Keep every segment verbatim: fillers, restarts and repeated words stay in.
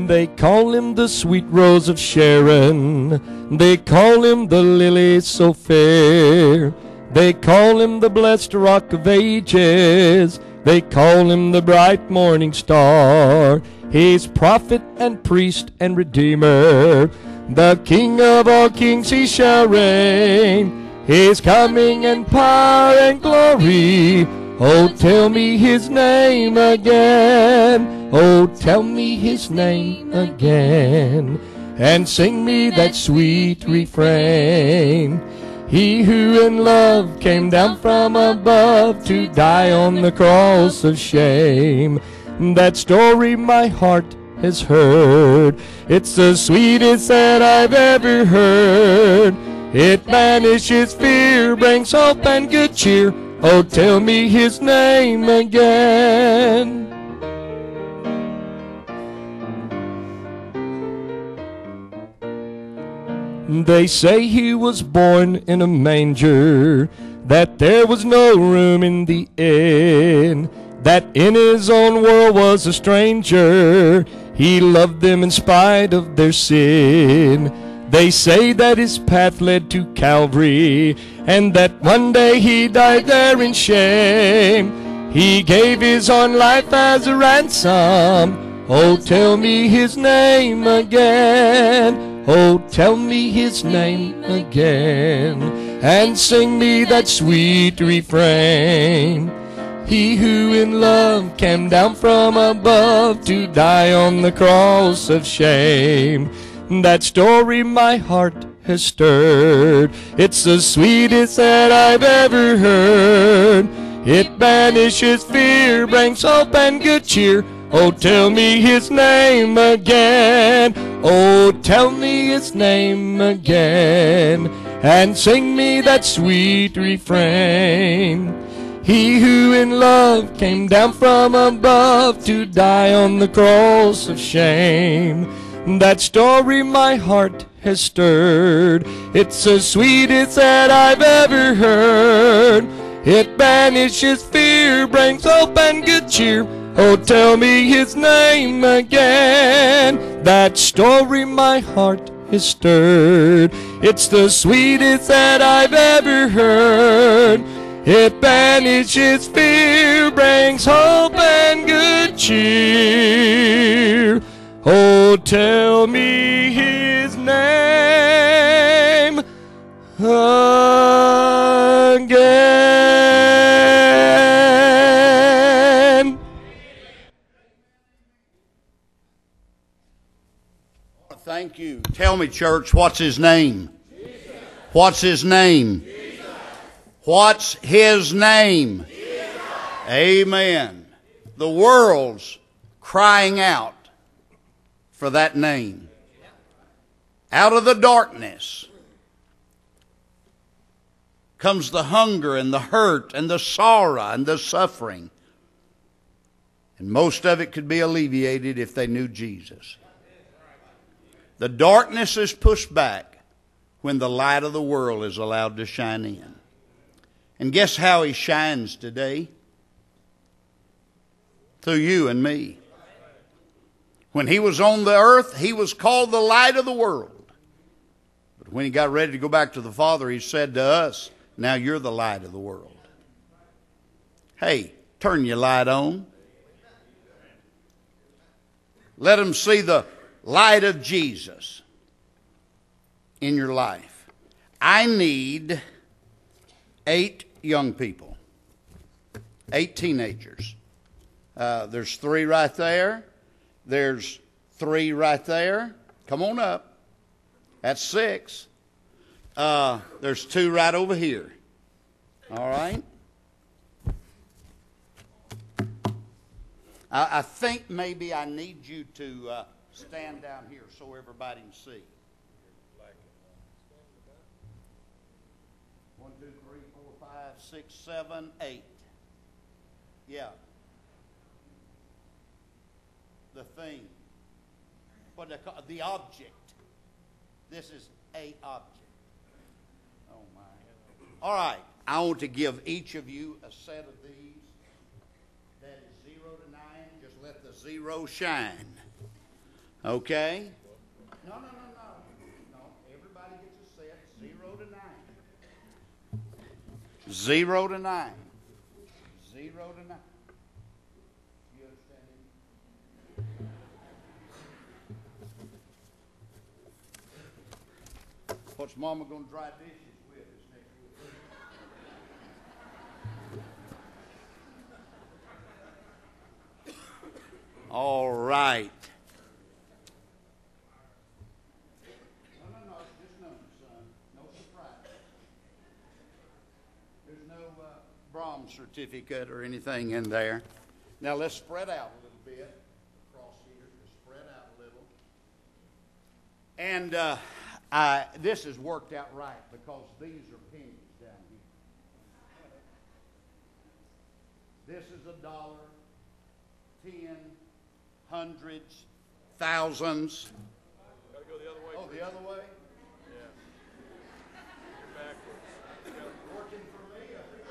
They call him the sweet rose of Sharon. They call him the lily so fair. They call him the blessed rock of ages. They call him the bright morning star. He's prophet and priest and redeemer. The King of all kings, he shall reign. He's coming in power and glory. Oh, tell me his name again. Oh, tell me his name again. And sing me that sweet refrain. He who in love came down from above to die on the cross of shame. That story my heart has heard. It's the sweetest that I've ever heard. It banishes fear, brings hope and good cheer. Oh, tell me his name again. They say he was born in a manger, that there was no room in the inn, that in his own world was a stranger. He loved them in spite of their sin. They say that his path led to Calvary, and that one day he died there in shame. He gave his own life as a ransom. Oh, tell me his name again. Oh, tell me his name again. And sing me that sweet refrain. He who in love came down from above to die on the cross of shame. That story my heart has stirred. It's the sweetest that I've ever heard. It banishes fear, brings hope and good cheer. Oh, tell me his name again. Oh, tell me his name again. And sing me that sweet refrain. He who in love came down from above to die on the cross of shame. That story my heart has stirred. It's the sweetest that I've ever heard. It banishes fear, brings hope and good cheer. Oh, tell me his name again. That story my heart has stirred. It's the sweetest that I've ever heard. It banishes fear, brings hope and good cheer. Oh, tell me his name again. Thank you. Tell me, church, what's his name? Jesus. What's his name? Jesus. What's his name? Jesus. Amen. The world's crying out for that name. Out of the darkness comes the hunger and the hurt and the sorrow and the suffering. And most of it could be alleviated if they knew Jesus. The darkness is pushed back when the light of the world is allowed to shine in. And guess how he shines today? Through you and me. When he was on the earth, he was called the light of the world. But when he got ready to go back to the Father, he said to us, now you're the light of the world. Hey, turn your light on. Let them see the light of Jesus in your life. I need eight young people, eight teenagers. Uh, there's three right there. There's three right there. Come on up. That's six. Uh, there's two right over here. All right. I, I think maybe I need you to uh, stand down here so everybody can see. One, two, three, four, five, six, seven, eight. Yeah. The thing. What they call the object. This is a object. Oh my. All right. I want to give each of you a set of these. That is zero to nine. Just let the zero shine. Okay? No, no, no, no. No, everybody gets a set, zero to nine. Zero to nine. Zero to nine. You understand? What's Mama going to dry dishes with this next week? All right. No, no, no, it's just numbers, son. No surprise. There's no uh, Brahms certificate or anything in there. Now let's spread out a little bit across here. Just spread out a little. And uh, I, this has worked out right because these are pennies down here. This is a dollar, ten, hundreds, thousands. Gotta go the other way. Oh, the other way? Yeah. You're backwards. Working for me.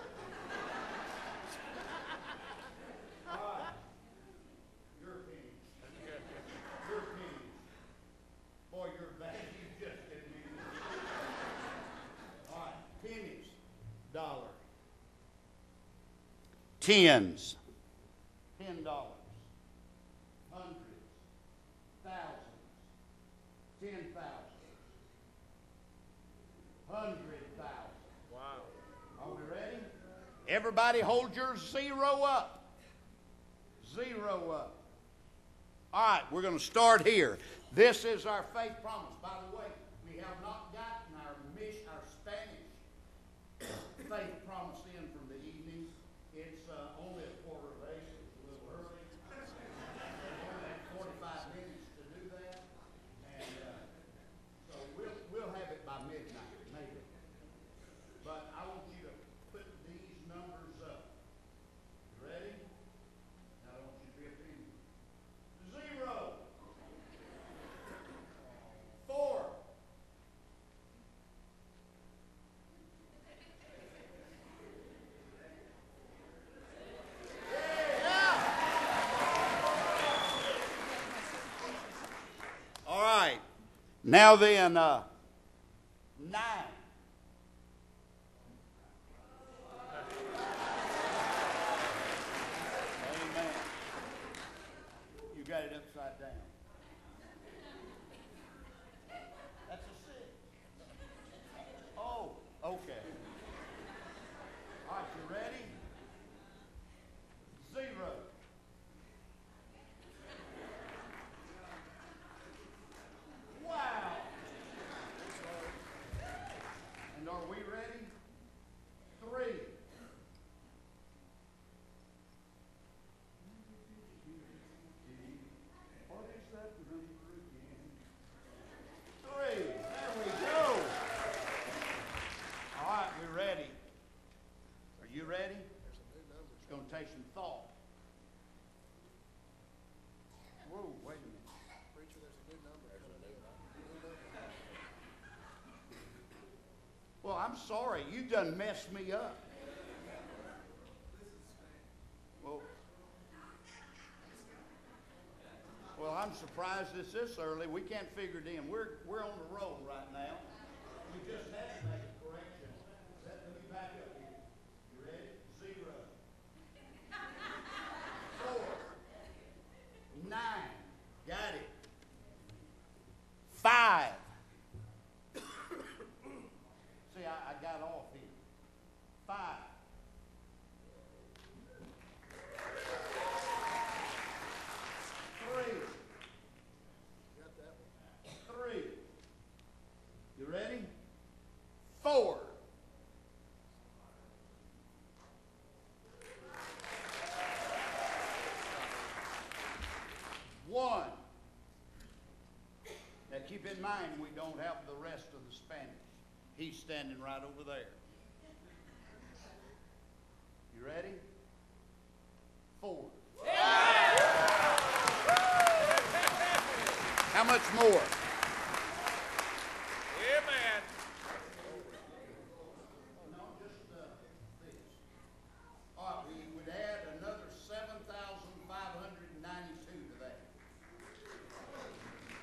All right. Your pennies. Your pennies. Boy, you're bad. You just didn't mean it. All right. Pennies. Dollar. Tens. Ten dollars. Hundreds. Thousands. Ten thousands. Hundred thousand. Wow. Are we ready? Everybody hold your zero up. Zero up. All right, we're going to start here. This is our faith promise. By the way, we have not gotten our mission, our Spanish faith promise in from the evening. It's uh, only a quarter of eight. It's a little early. We only have forty-five minutes to do that. And uh, so we'll, we'll have it by midnight, maybe. But I want you to put these numbers up. You ready? Now I want you to be opinion. Zero. Four. All right. Now then, uh, nine. Amen. You got it upside down. That's a six. Oh, okay. All right, you ready? Zero. Wow. And are we ready? Three. What is that number again? Three. There we go. All right, we're ready. Are you ready? It's going to take some thought. Whoa, wait a minute. Well, I'm sorry. You done messed me up. Well, well, I'm surprised it's this early. We can't figure it in. We're, we're on the roll right now. We just had to make a correction. Let me back up here. You ready? Zero. Four. Nine. Got it. Five. See, I, I got off here. Five. Three. Three. You ready? Four. One. Now keep in mind we don't have the rest of the Spanish. He's standing right over there. You ready? Four. How much more? Yeah, man. No, just uh, this. All right, we would add another seven thousand five hundred ninety-two to that.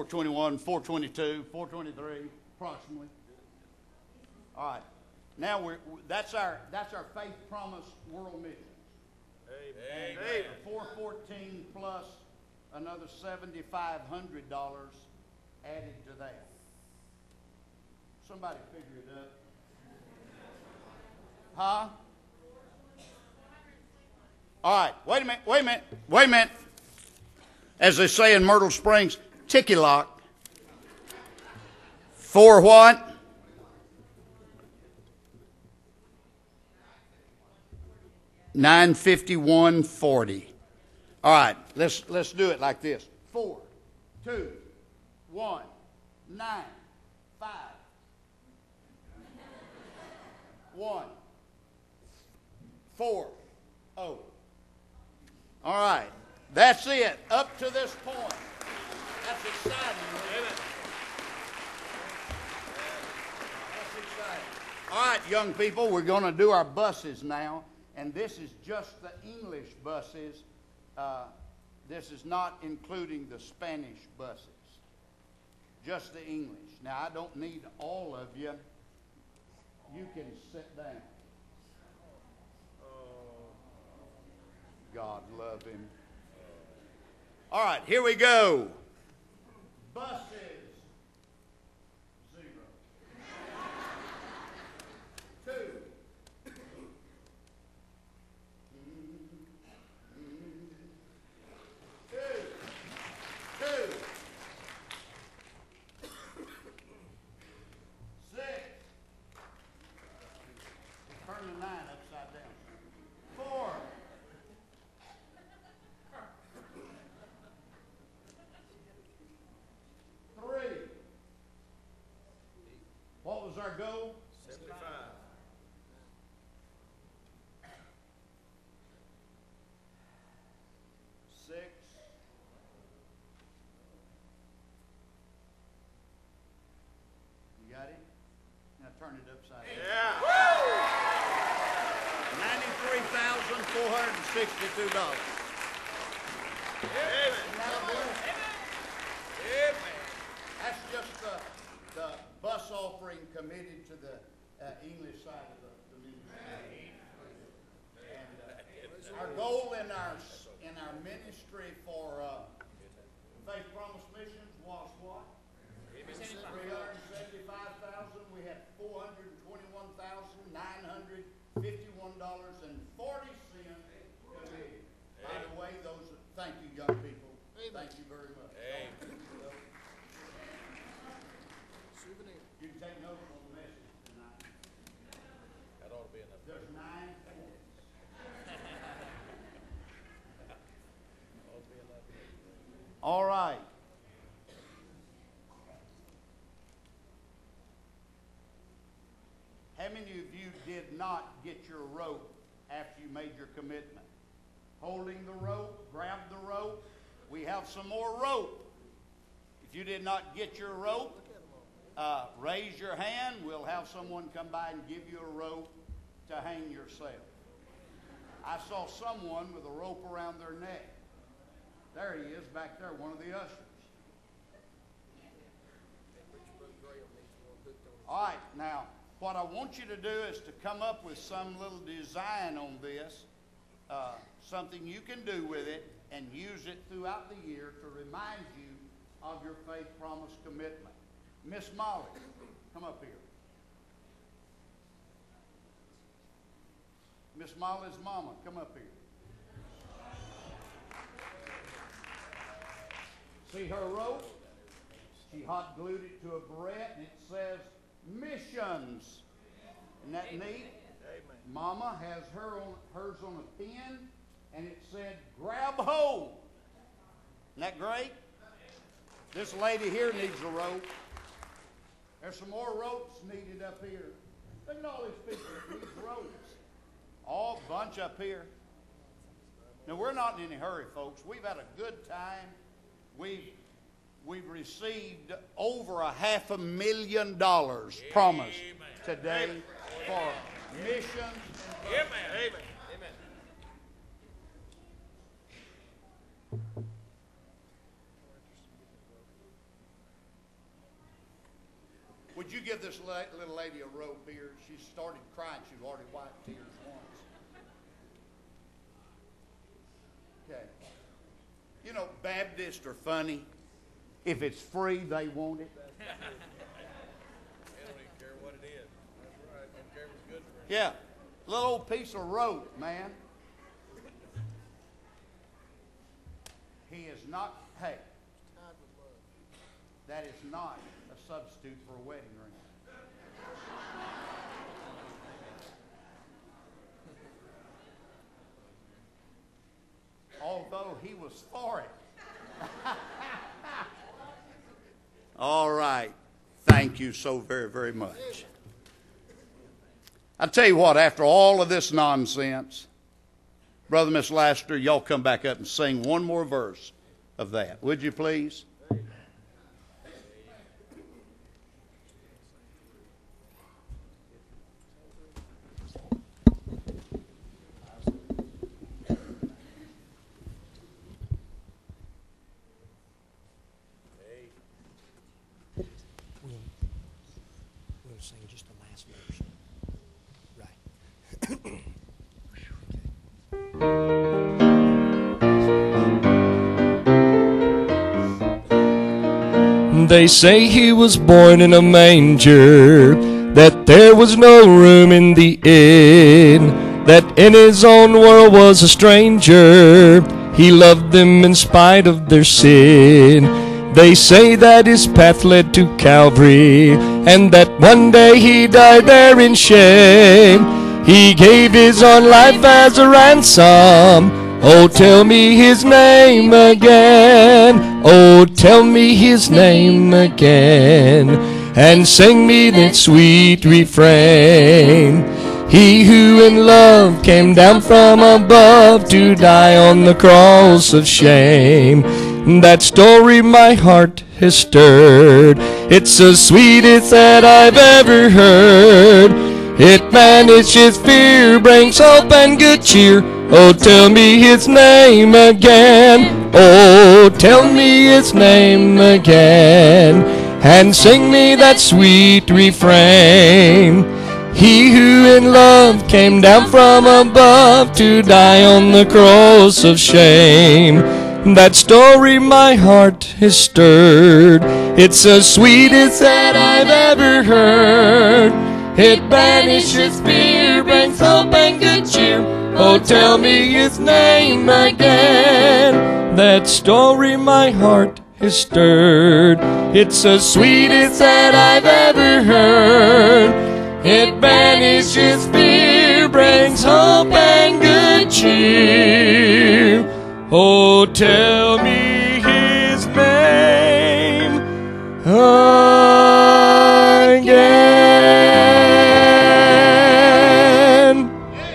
twenty-one, four twenty-two, four twenty-three, approximately. All right. Now we're that's our that's our Faith Promise World Mission. Amen. And four fourteen plus another seventy-five hundred dollars added to that. Somebody figure it up. Huh? All right. Wait a minute. Wait a minute. Wait a minute. As they say in Myrtle Springs, ticky lock. For what? Nine fifty one forty. All right, let's let's do it like this. Four, two, one, nine, five, one, four, oh. All right, that's it. Up to this point. That's exciting. Isn't it? That's exciting. All right, young people, we're going to do our buses now. And this is just the English buses. Uh, this is not including the Spanish buses. Just the English. Now, I don't need all of you. You can sit down. God love him. All right, here we go. Buses. Zero. Two. Our goal? seventy-five. Six. You got it? Now turn it upside down. Yeah. ninety-three thousand four hundred sixty-two dollars. Amen. Amen. That's just the, the bus offering committed to the uh, English side of the, the ministry. And uh, our goal in our in our ministry for uh, Faith Promise Missions was what? three hundred seventy-five thousand. We had four hundred twenty-one thousand nine hundred fifty-one dollars and forty cents committed. By the way, those. Thank you, young people. Thank you very much. Amen. You can take notes on the message tonight. That ought to be enough. There's nine points. All right. How many of you did not get your rope after you made your commitment? Holding the rope, grab the rope. We have some more rope. If you did not get your rope, Uh, raise your hand. We'll have someone come by and give you a rope to hang yourself. I saw someone with a rope around their neck. There he is back there, one of the ushers. All right, now, what I want you to do is to come up with some little design on this, uh, something you can do with it and use it throughout the year to remind you of your faith promise commitment. Miss Molly, come up here. Miss Molly's mama, come up here. See her rope? She hot glued it to a barrette and it says missions. Isn't that neat? Amen. Mama has her on, hers on a pin and it said grab hold. Isn't that great? This lady here needs a rope. There's some more ropes needed up here. Look at all these people that need ropes. All bunch up here. Now, we're not in any hurry, folks. We've had a good time. We've, we've received over a half a million dollars promised today for missions. And Amen. Amen. Amen. Would you give this la- little lady a robe here? She started crying. She's already wiped tears once. Okay. You know, Baptists are funny. If it's free, they want it. They don't even care what it is. That's right. Don't care if it's good for Yeah. Little old piece of rope, man. He is not, hey, that is not a substitute for a wedding ring. Although he was for it. All right. Thank you so very, very much. I tell you what, after all of this nonsense, Brother Miss Laster, y'all come back up and sing one more verse of that. Would you please? We'll sing just the last verse. Right. They say he was born in a manger, that there was no room in the inn, that in his own world was a stranger. He loved them in spite of their sin. They say that his path led to Calvary, and that one day he died there in shame. He gave his own life as a ransom. Oh, tell me his name again. Oh, tell me his name again. And sing me that sweet refrain. He who in love came down from above to die on the cross of shame. That story my heart has stirred. It's the sweetest that I've ever heard. It banishes fear, brings hope and good cheer. Oh, tell me his name again. Oh, tell me his name again. And sing me that sweet refrain. He who in love came down from above to die on the cross of shame. That story my heart has stirred. It's the sweetest that I've ever heard. It banishes fear, brings hope and good cheer. Oh, tell me his name again. That story my heart has stirred. It's the sweetest that I've ever heard. It banishes fear, brings hope and good cheer. Oh, tell me his name again.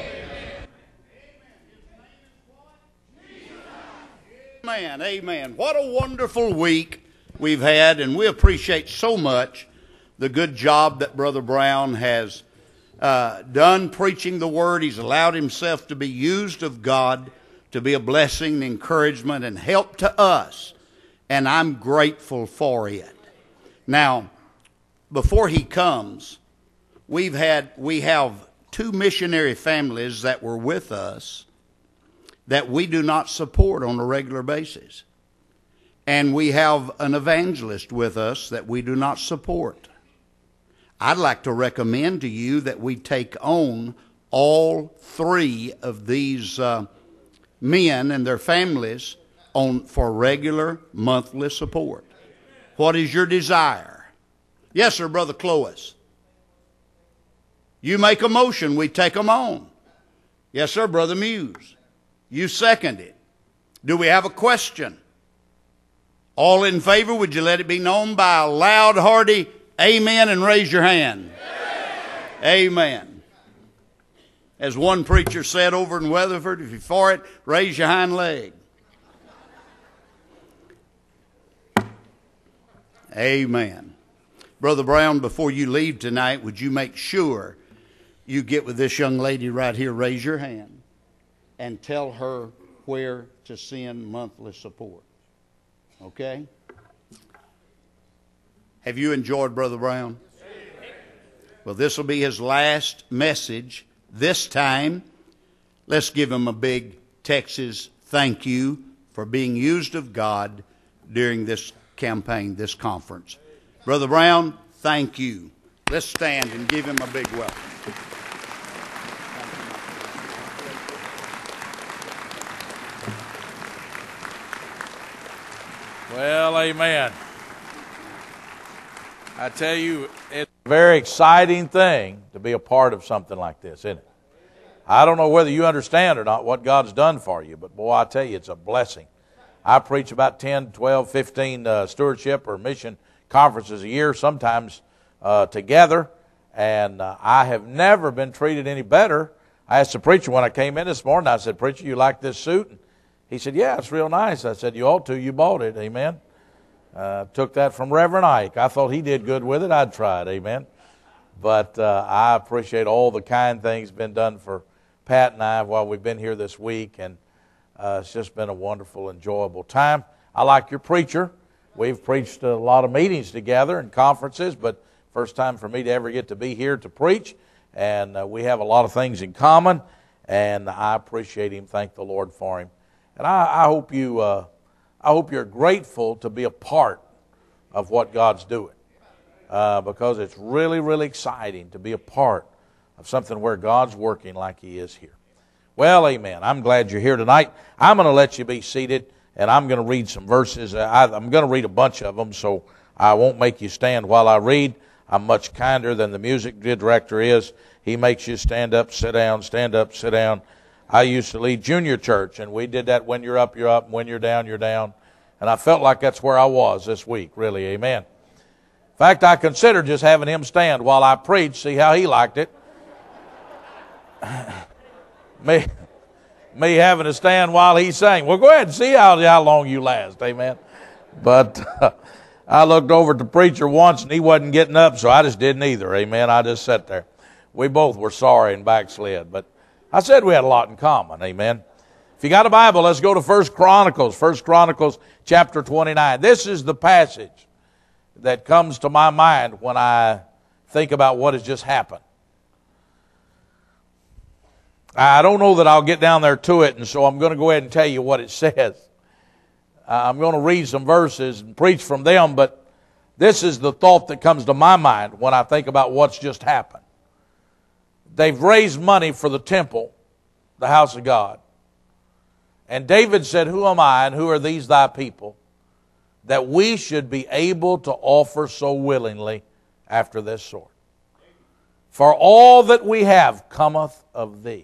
Amen, amen. What a wonderful week we've had, and we appreciate so much the good job that Brother Brown has uh, done preaching the Word. He's allowed himself to be used of God to be a blessing, encouragement, and help to us, and I'm grateful for it. Now, before he comes, we've had we have two missionary families that were with us that we do not support on a regular basis. And we have an evangelist with us that we do not support. I'd like to recommend to you that we take on all three of these uh, men and their families on for regular monthly support. What is your desire? Yes, sir, Brother Clovis. You make a motion, we take them on. Yes, sir, Brother Muse. You second it. Do we have a question? All in favor, would you let it be known by a loud, hearty amen and raise your hand? Amen. Amen. As one preacher said over in Weatherford, if you're for it, raise your hind leg. Amen. Brother Brown, before you leave tonight, would you make sure you get with this young lady right here, raise your hand, and tell her where to send monthly support. Okay? Have you enjoyed Brother Brown? Well, this will be his last message this time. Let's give him a big Texas thank you for being used of God during this campaign, this conference. Brother Brown, thank you. Let's stand and give him a big welcome. Well, amen. I tell you, it's a very exciting thing to be a part of something like this, isn't it? I don't know whether you understand or not what God's done for you, but boy, I tell you, it's a blessing. I preach about ten, twelve, fifteen uh, stewardship or mission conferences a year, sometimes uh, together, and uh, I have never been treated any better. I asked the preacher when I came in this morning, I said, "Preacher, you like this suit?" And he said, "Yeah, it's real nice." I said, "You ought to. You bought it." Amen. Uh, took that from Reverend Ike. I thought he did good with it. I'd try it. Amen. But uh, I appreciate all the kind things been done for Pat and I while we've been here this week, and uh, it's just been a wonderful, enjoyable time. I like your preacher. We've preached a lot of meetings together and conferences, but first time for me to ever get to be here to preach, and uh, we have a lot of things in common, and I appreciate him. Thank the Lord for him. And I, I hope you, uh, I hope you're grateful to be a part of what God's doing, uh, because it's really, really exciting to be a part of something where God's working like He is here. Well, amen. I'm glad you're here tonight. I'm going to let you be seated, and I'm going to read some verses. I, I'm going to read a bunch of them, so I won't make you stand while I read. I'm much kinder than the music director is. He makes you stand up, sit down, stand up, sit down. I used to lead junior church, and we did that when you're up, you're up, and when you're down, you're down. And I felt like that's where I was this week, really, amen. In fact, I considered just having him stand while I preached, see how he liked it. me, me having to stand while he sang. Well, go ahead and see how, how long you last, amen. But uh, I looked over at the preacher once, and he wasn't getting up, so I just didn't either, amen. I just sat there. We both were sorry and backslid, but I said we had a lot in common, amen. If you got a Bible, let's go to First Chronicles, First Chronicles chapter twenty-nine. This is the passage that comes to my mind when I think about what has just happened. I don't know that I'll get down there to it, and so I'm going to go ahead and tell you what it says. I'm going to read some verses and preach from them, but this is the thought that comes to my mind when I think about what's just happened. They've raised money for the temple, the house of God. And David said, "Who am I and who are these thy people, that we should be able to offer so willingly after this sort? For all that we have cometh of thee."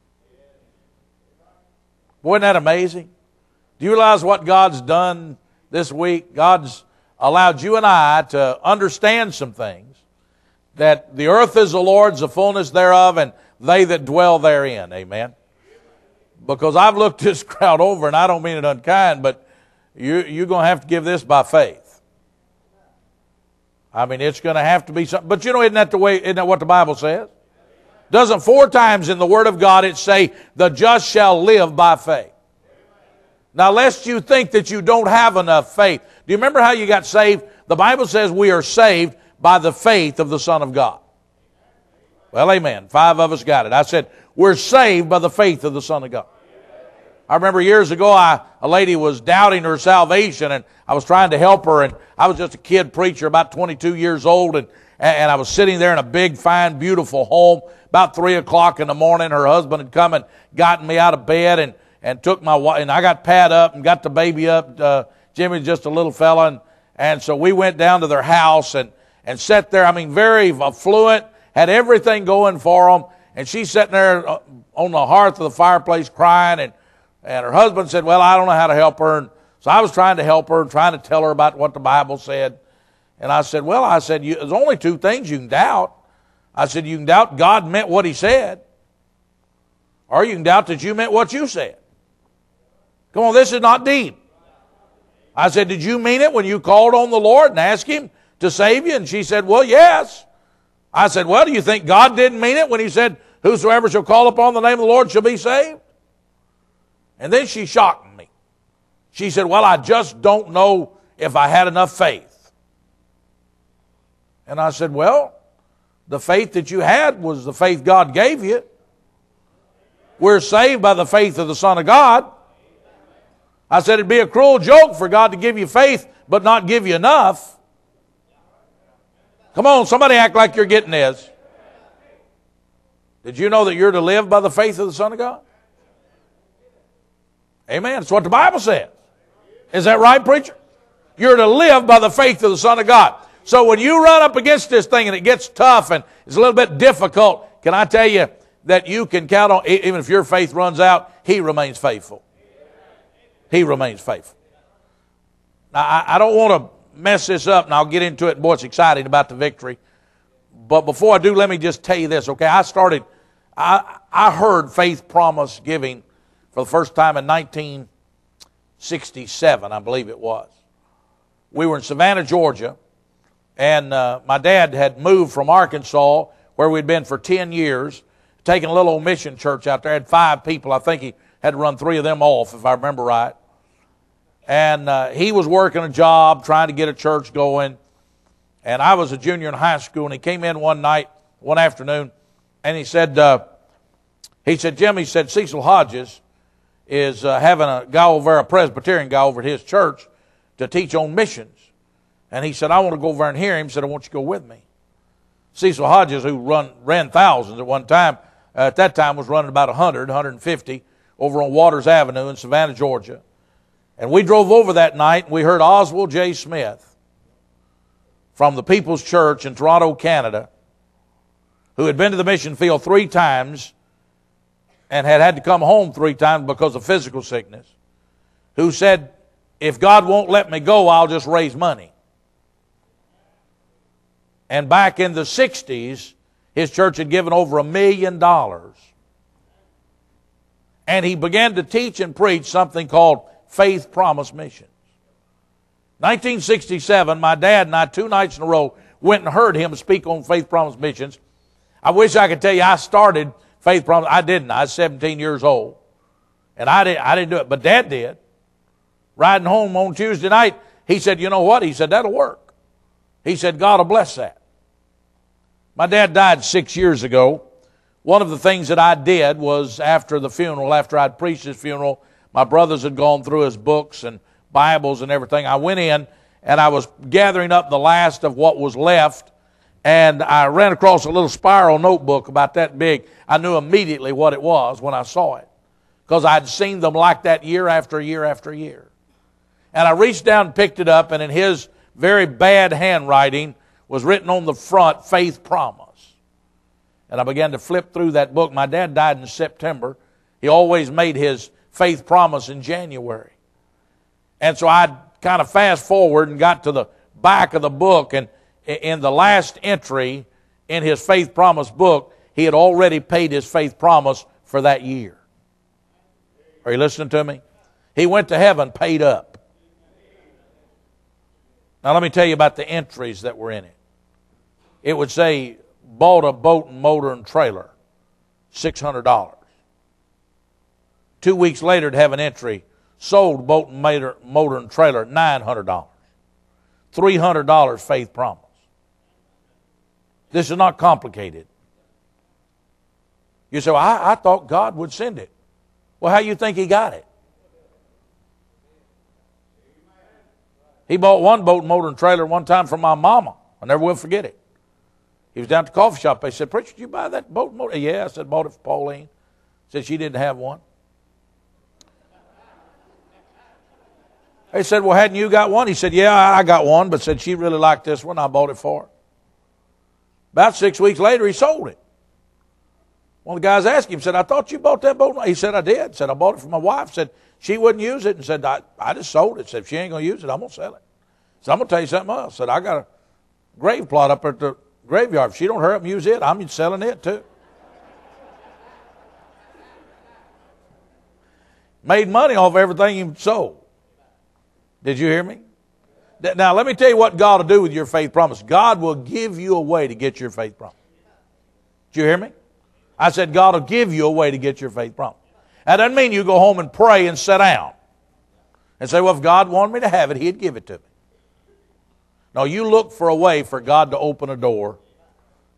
Wasn't that amazing? Do you realize what God's done this week? God's allowed you and I to understand some things, that the earth is the Lord's, the fullness thereof, and they that dwell therein. Amen. Because I've looked this crowd over, and I don't mean it unkind, but you, you're going to have to give this by faith. I mean, it's going to have to be something. But you know, isn't that the way? Isn't that what the Bible says? Doesn't four times in the Word of God it say, "The just shall live by faith"? Now, lest you think that you don't have enough faith. Do you remember how you got saved? The Bible says we are saved by the faith of the Son of God. Well, amen. Five of us got it. I said, we're saved by the faith of the Son of God. I remember years ago, I, a lady was doubting her salvation, and I was trying to help her, and I was just a kid preacher, about twenty-two years old, and, and I was sitting there in a big, fine, beautiful home. About three o'clock in the morning, her husband had come and gotten me out of bed, and, and took my wife, and I got Pat up and got the baby up. Uh, Jimmy's just a little fella, and, and so we went down to their house and, and sat there. I mean, very affluent, had everything going for them, and she's sitting there on the hearth of the fireplace crying, and And her husband said, "Well, I don't know how to help her." And so I was trying to help her and trying to tell her about what the Bible said. And I said, well, I said, you, there's only two things you can doubt. I said, you can doubt God meant what He said, or you can doubt that you meant what you said. Come on, this is not deep. I said, did you mean it when you called on the Lord and asked Him to save you? And she said, well, yes. I said, well, do you think God didn't mean it when He said, whosoever shall call upon the name of the Lord shall be saved? And then she shocked me. She said, well, I just don't know if I had enough faith. And I said, well, The faith that you had was the faith God gave you. We're saved by the faith of the Son of God. I said it'd be a cruel joke for God to give you faith but not give you enough. Come on, somebody act like you're getting this. Did you know that you're to live by the faith of the Son of God? Amen. That's what the Bible says. Is that right, preacher? You're to live by the faith of the Son of God. So when you run up against this thing and it gets tough and it's a little bit difficult, can I tell you that you can count on, even if your faith runs out, He remains faithful. He remains faithful. Now, I, I don't want to mess this up, and I'll get into it. Boy, it's exciting about the victory. But before I do, let me just tell you this, okay? I started, I, I heard faith promise giving for the first time in nineteen sixty-seven, I believe it was. We were in Savannah, Georgia, and uh, my dad had moved from Arkansas, where we'd been for ten years, taking a little old mission church out there. Had five people. I think he had to run three of them off, if I remember right. And uh, he was working a job, trying to get a church going. And I was a junior in high school, and he came in one night, one afternoon, and he said, uh, he said, Jim, he said, Cecil Hodges is uh, having a guy over, a Presbyterian guy over at his church to teach on missions. And he said, I want to go over and hear him. He said, I want you to go with me. Cecil Hodges, who run, ran thousands at one time, uh, at that time was running about one hundred, one hundred fifty over on Waters Avenue in Savannah, Georgia. And we drove over that night, and we heard Oswald J. Smith from the People's Church in Toronto, Canada, who had been to the mission field three times and had had to come home three times because of physical sickness, who said, if God won't let me go, I'll just raise money. And back in the sixties, his church had given over a million dollars. And he began to teach and preach something called Faith Promise Missions. nineteen sixty-seven, my dad and I, two nights in a row, went and heard him speak on Faith Promise Missions. I wish I could tell you I started Faith Promise. I didn't. I was seventeen years old. And I didn't, I didn't do it, but Dad did. Riding home on Tuesday night, he said, you know what? He said, that'll work. He said, God will bless that. My dad died six years ago. One of the things that I did was after the funeral, after I'd preached his funeral, my brothers had gone through his books and Bibles and everything. I went in and I was gathering up the last of what was left, and I ran across a little spiral notebook about that big. I knew immediately what it was when I saw it, because I'd seen them like that year after year after year. And I reached down and picked it up, and in his very bad handwriting was written on the front, Faith Promise. And I began to flip through that book. My dad died in September. He always made his Faith Promise in January. And so I kind of fast forward and got to the back of the book, and in the last entry in his Faith Promise book, he had already paid his Faith Promise for that year. Are you listening to me? He went to heaven paid up. Now let me tell you about the entries that were in it. It would say, bought a boat and motor and trailer, six hundred dollars. Two weeks later, to have an entry, sold boat and motor, motor and trailer, nine hundred dollars. three hundred dollars Faith Promise. This is not complicated. You say, well, I, I thought God would send it. Well, how do you think he got it? He bought one boat and motor and trailer one time from my mama. I never will forget it. He was down at the coffee shop. They said, Preacher, did you buy that boat and motor? Yeah, I said, bought it for Pauline. Said she didn't have one. They said, well, hadn't you got one? He said, yeah, I got one, but said she really liked this one. I bought it for her. About six weeks later, he sold it. One of the guys asked him, said, I thought you bought that boat. He said, I did. Said, I bought it for my wife. Said, she wouldn't use it. And said, I, I just sold it. Said, if she ain't going to use it, I'm going to sell it. Said, I'm going to tell you something else. Said, I got a grave plot up at the graveyard. If she don't hurry up and use it, I'm selling it too. Made money off everything he sold. Did you hear me? Now, let me tell you what God will do with your faith promise. God will give you a way to get your faith promise. Did you hear me? I said God will give you a way to get your faith promise. That doesn't mean you go home and pray and sit down and say, well, if God wanted me to have it, he'd give it to me. No, you look for a way for God to open a door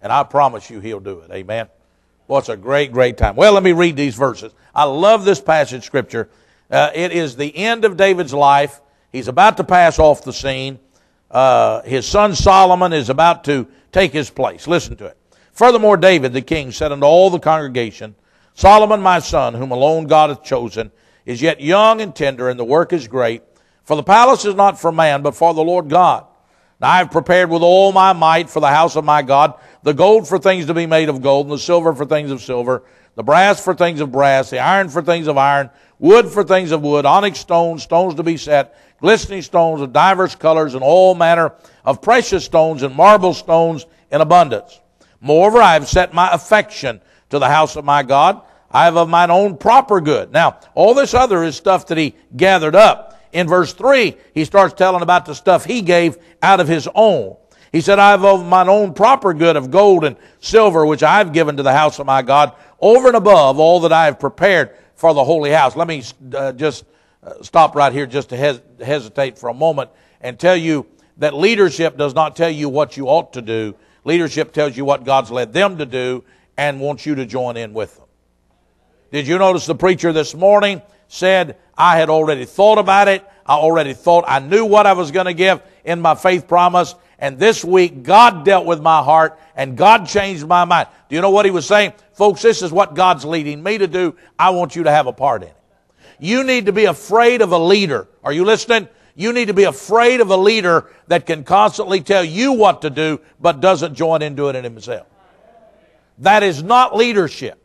And I promise you He'll do it. Amen. Well, it's a great, great time. Well, let me read these verses. I love this passage of Scripture. Uh, it is the end of David's life. He's about to pass off the scene. Uh, his son Solomon is about to take his place. Listen to it. Furthermore, David the king said unto all the congregation, Solomon my son, whom alone God hath chosen, is yet young and tender, and the work is great. For the palace is not for man, but for the Lord God. Now I have prepared with all my might for the house of my God, the gold for things to be made of gold, and the silver for things of silver, the brass for things of brass, the iron for things of iron, wood for things of wood, onyx stones, stones to be set, glistening stones of divers colors, and all manner of precious stones and marble stones in abundance. Moreover, I have set my affection to the house of my God. I have of mine own proper good. Now, all this other is stuff that he gathered up. In verse three, he starts telling about the stuff he gave out of his own. He said, I have of mine own proper good of gold and silver, which I have given to the house of my God, over and above all that I have prepared for the holy house. Let me uh, just uh, stop right here just to hes- hesitate for a moment and tell you that leadership does not tell you what you ought to do. Leadership tells you what God's led them to do and wants you to join in with them. Did you notice the preacher this morning said, I had already thought about it. I already thought I knew what I was going to give in my faith promise. And this week, God dealt with my heart and God changed my mind. Do you know what he was saying? Folks, this is what God's leading me to do. I want you to have a part in it. You need to be afraid of a leader. Are you listening? You need to be afraid of a leader that can constantly tell you what to do, but doesn't join in doing it himself. That is not leadership.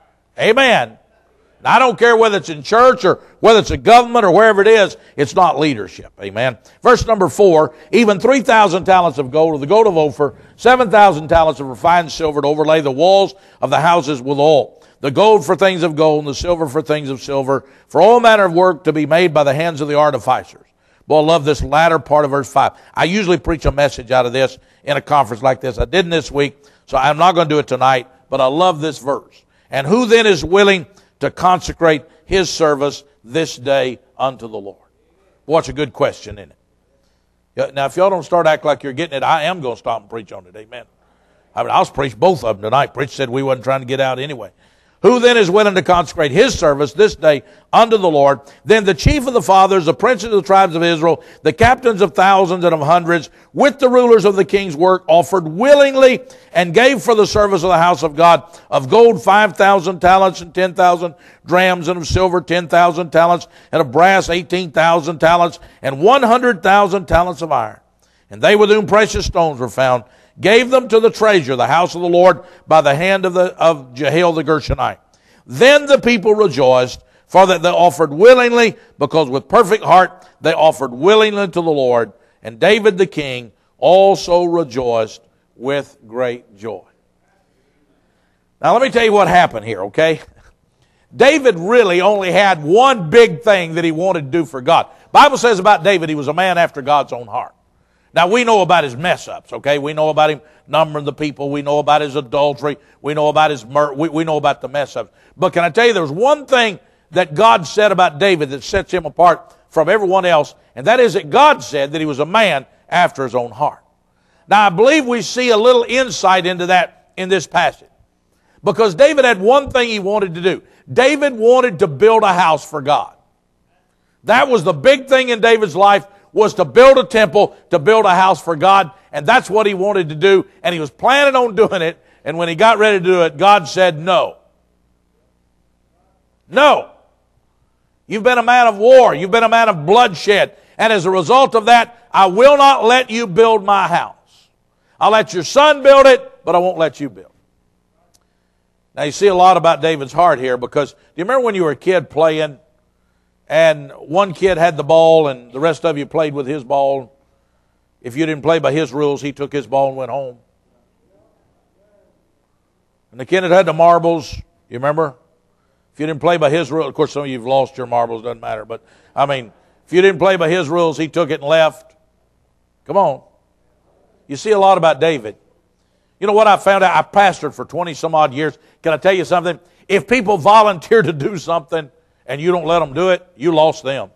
Amen. I don't care whether it's in church or whether it's a government or wherever it is, it's not leadership. Amen. Verse number four, even three thousand talents of gold of the gold of Ophir, seven thousand talents of refined silver to overlay the walls of the houses withal. The gold for things of gold and the silver for things of silver, for all manner of work to be made by the hands of the artificers. Boy, I love this latter part of verse five. I usually preach a message out of this in a conference like this. I didn't this week, so I'm not going to do it tonight, but I love this verse. And who then is willing to consecrate his service this day unto the Lord? Boy, it's a good question, isn't it? Now, if y'all don't start acting like you're getting it, I am going to stop and preach on it. Amen. I mean, I'll preach both of them tonight. Preach said we wasn't trying to get out anyway. Who then is willing to consecrate his service this day unto the Lord? Then the chief of the fathers, the princes of the tribes of Israel, the captains of thousands and of hundreds, with the rulers of the king's work, offered willingly and gave for the service of the house of God of gold five thousand talents and ten thousand drams, and of silver ten thousand talents, and of brass eighteen thousand talents, and one hundred thousand talents of iron. And they with whom precious stones were found gave them to the treasure, the house of the Lord, by the hand of the of Jehiel the Gershonite. Then the people rejoiced, for that they offered willingly, because with perfect heart they offered willingly to the Lord. And David the king also rejoiced with great joy. Now let me tell you what happened here, okay? David really only had one big thing that he wanted to do for God. The Bible says about David, he was a man after God's own heart. Now, we know about his mess-ups, okay? We know about him numbering the people. We know about his adultery. We know about his murder. We, we know about the mess-ups. But can I tell you, there's one thing that God said about David that sets him apart from everyone else, and that is that God said that he was a man after his own heart. Now, I believe we see a little insight into that in this passage. Because David had one thing he wanted to do. David wanted to build a house for God. That was the big thing in David's life, was to build a temple, to build a house for God, and that's what he wanted to do, and he was planning on doing it, and when he got ready to do it, God said no. No. You've been a man of war. You've been a man of bloodshed, and as a result of that, I will not let you build my house. I'll let your son build it, but I won't let you build. Now, you see a lot about David's heart here, because do you remember when you were a kid playing, and one kid had the ball and the rest of you played with his ball? If you didn't play by his rules, he took his ball and went home. And the kid that had the marbles, you remember? If you didn't play by his rules, of course some of you have lost your marbles, doesn't matter. But, I mean, if you didn't play by his rules, he took it and left. Come on. You see a lot about David. You know what I found out? I pastored for twenty some odd years. Can I tell you something? If people volunteer to do something, and you don't let them do it, you lost them.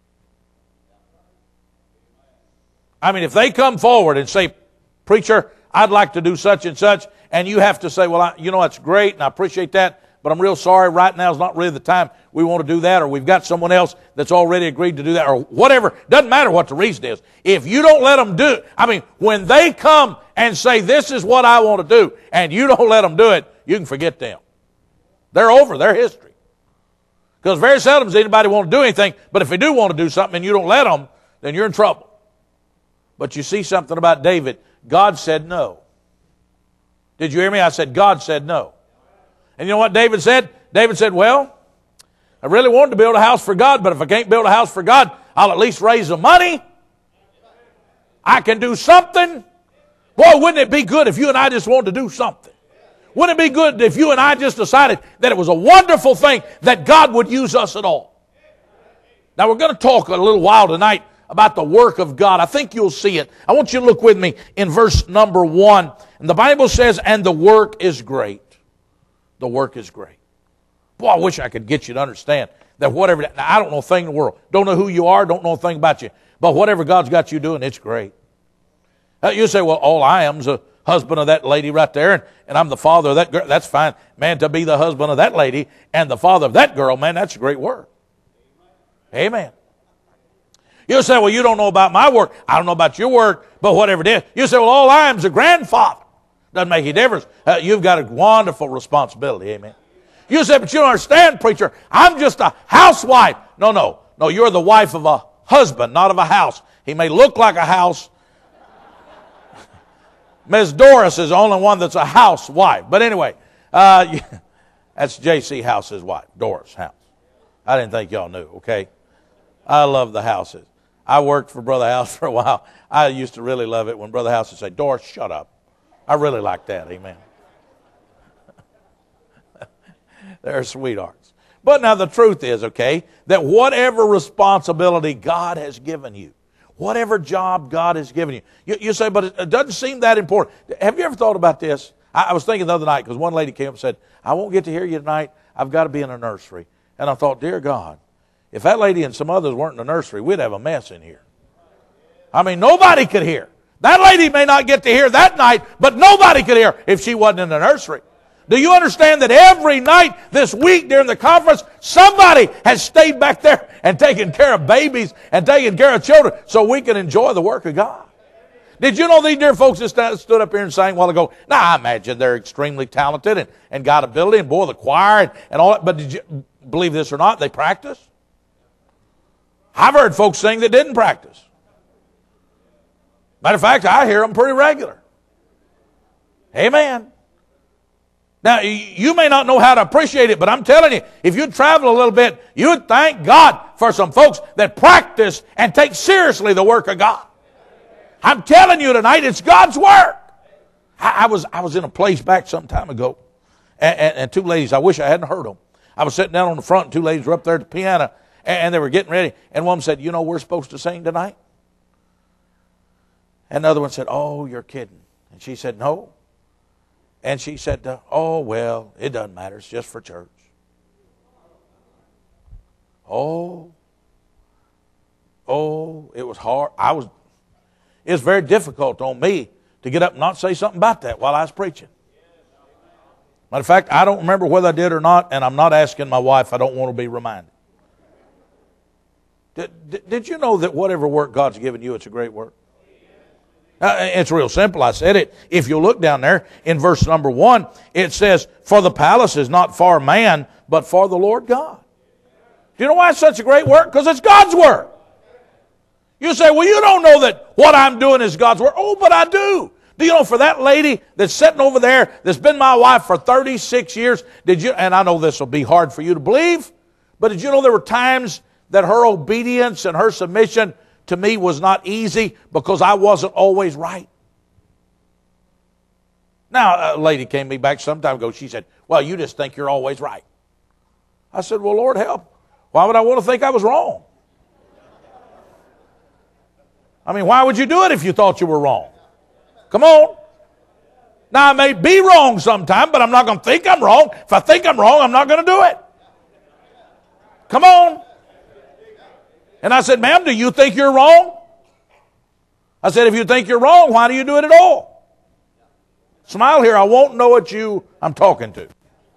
I mean, if they come forward and say, preacher, I'd like to do such and such, and you have to say, well, I, you know, that's great, and I appreciate that, but I'm real sorry, right now is not really the time we want to do that, or we've got someone else that's already agreed to do that, or whatever. Doesn't matter what the reason is. If you don't let them do it, I mean, when they come and say, this is what I want to do, and you don't let them do it, you can forget them. They're over. They're history. Because very seldom does anybody want to do anything, but if they do want to do something and you don't let them, then you're in trouble. But you see something about David. God said no. Did you hear me? I said God said no. And you know what David said? David said, well, I really wanted to build a house for God, but if I can't build a house for God, I'll at least raise the money. I can do something. Boy, wouldn't it be good if you and I just wanted to do something? Wouldn't it be good if you and I just decided that it was a wonderful thing that God would use us at all? Now, we're going to talk a little while tonight about the work of God. I think you'll see it. I want you to look with me in verse number one. And the Bible says, and the work is great. The work is great. Boy, I wish I could get you to understand that whatever, now, I don't know a thing in the world. Don't know who you are, don't know a thing about you. But whatever God's got you doing, it's great. Uh, you say, well, all I am is a husband of that lady right there, and, and I'm the father of that girl. That's fine. Man, to be the husband of that lady and the father of that girl, man, that's a great work. Amen. You say, well, you don't know about my work. I don't know about your work, but whatever it is. You say, well, all I am is a grandfather. Doesn't make any difference. Uh, you've got a wonderful responsibility. Amen. You say, but you don't understand, preacher. I'm just a housewife. No, no. No, you're the wife of a husband, not of a house. He may look like a house. Miss Doris is the only one that's a housewife. But anyway, uh, that's J C House's wife, Doris House. I didn't think y'all knew, okay? I love the Houses. I worked for Brother House for a while. I used to really love it when Brother House would say, Doris, shut up. I really like that, amen. They're sweethearts. But now the truth is, okay, that whatever responsibility God has given you, whatever job God has given you. You, you say, but it doesn't seem that important. Have you ever thought about this? I, I was thinking the other night, because one lady came up and said, I won't get to hear you tonight. I've got to be in a nursery. And I thought, dear God, if that lady and some others weren't in the nursery, we'd have a mess in here. I mean, nobody could hear. That lady may not get to hear that night, but nobody could hear if she wasn't in the nursery. Do you understand that every night this week during the conference, somebody has stayed back there and taken care of babies and taken care of children so we can enjoy the work of God? Did you know these dear folks that stood up here and sang a while ago? Now, I imagine they're extremely talented and, and got ability, and boy, the choir and, and all that. But did you believe this or not? They practice. I've heard folks sing that didn't practice. Matter of fact, I hear them pretty regular. Amen. Now, you may not know how to appreciate it, but I'm telling you, if you travel a little bit, you would thank God for some folks that practice and take seriously the work of God. I'm telling you tonight, it's God's work. I, I was I was in a place back some time ago, and, and, and two ladies, I wish I hadn't heard them. I was sitting down on the front, and two ladies were up there at the piano, and, and they were getting ready, and one said, you know, we're supposed to sing tonight? And the other one said, oh, you're kidding. And she said, no. And she said, oh, well, it doesn't matter. It's just for church. Oh. Oh, it was hard. I was, it was very difficult on me to get up and not say something about that while I was preaching. Matter of fact, I don't remember whether I did or not, and I'm not asking my wife. I don't want to be reminded. Did, did, did you know that whatever work God's given you, it's a great work? Uh, it's real simple. I said it. If you look down there in verse number one, it says, for the palace is not for man, but for the Lord God. Do you know why it's such a great work? Because it's God's work. You say, well, you don't know that what I'm doing is God's work. Oh, but I do. Do you know, for that lady that's sitting over there, that's been my wife for thirty-six years, did you, and I know this will be hard for you to believe, but did you know there were times that her obedience and her submission to me was not easy because I wasn't always right? Now, a lady came to me back some time ago. She said, well, you just think you're always right. I said, well, Lord help. Why would I want to think I was wrong? I mean, why would you do it if you thought you were wrong? Come on. Now, I may be wrong sometime, but I'm not going to think I'm wrong. If I think I'm wrong, I'm not going to do it. Come on. And I said, ma'am, do you think you're wrong? I said, if you think you're wrong, why do you do it at all? Smile here. I won't know it's you I'm talking to.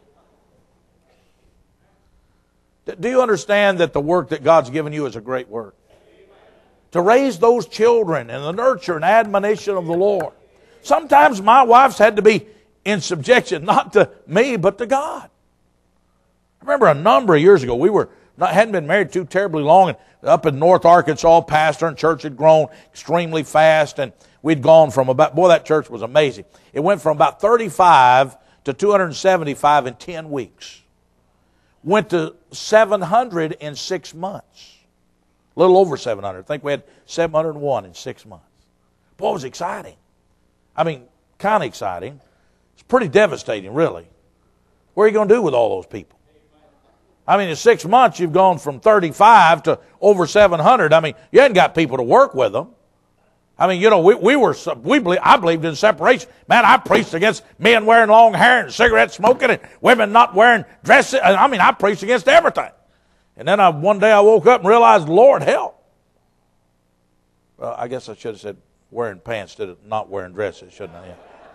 Do you understand that the work that God's given you is a great work? To raise those children in the nurture and admonition of the Lord. Sometimes my wife's had to be in subjection, not to me, but to God. I remember a number of years ago, we were not, hadn't been married too terribly long, and up in North Arkansas, pastor and church had grown extremely fast, and we'd gone from about, boy, that church was amazing. It went from about thirty-five to two hundred seventy-five in ten weeks. Went to seven hundred in six months. A little over seven hundred. I think we had seven hundred one in six months. Boy, it was exciting. I mean, kind of exciting. It's pretty devastating, really. What are you going to do with all those people? I mean, in six months, you've gone from thirty-five to over seven hundred. I mean, you hadn't got people to work with them. I mean, you know, we, we were, we believe, I believed in separation. Man, I preached against men wearing long hair and cigarette smoking and women not wearing dresses. I mean, I preached against everything. And then I, one day I woke up and realized, Lord, help. Well, I guess I should have said wearing pants instead of not wearing dresses, shouldn't I? Yeah.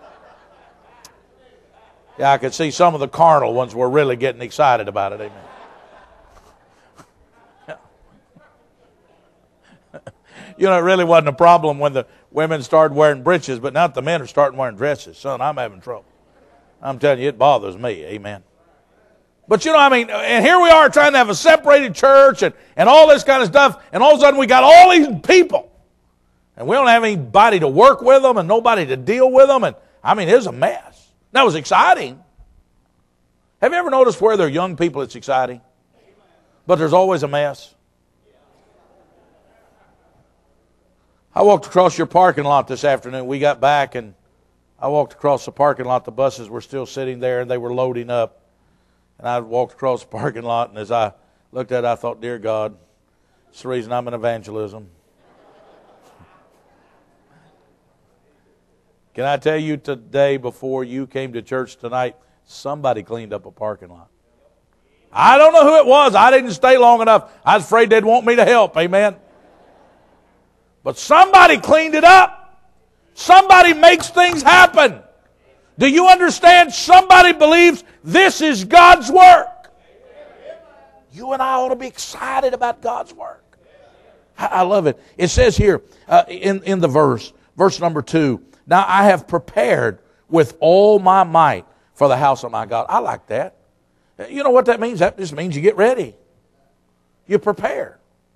Yeah, I could see some of the carnal ones were really getting excited about it. Amen. You know, it really wasn't a problem when the women started wearing breeches, but now the men are starting wearing dresses. Son, I'm having trouble. I'm telling you, it bothers me. Amen. But you know, I mean, and here we are trying to have a separated church and, and all this kind of stuff, and all of a sudden we got all these people. And we don't have anybody to work with them and nobody to deal with them. And I mean, it was a mess. That was exciting. Have you ever noticed where there are young people it's exciting? But there's always a mess. I walked across your parking lot this afternoon. We got back and I walked across the parking lot. The buses were still sitting there and they were loading up. And I walked across the parking lot, and as I looked at it, I thought, dear God, it's the reason I'm in evangelism. Can I tell you today, before you came to church tonight, somebody cleaned up a parking lot. I don't know who it was. I didn't stay long enough. I was afraid they'd want me to help. Amen. But somebody cleaned it up. Somebody makes things happen. Do you understand? Somebody believes this is God's work. You and I ought to be excited about God's work. I, I love it. It says here uh, in, in the verse, verse number two, now I have prepared with all my might for the house of my God. I like that. You know what that means? That just means you get ready. You prepare.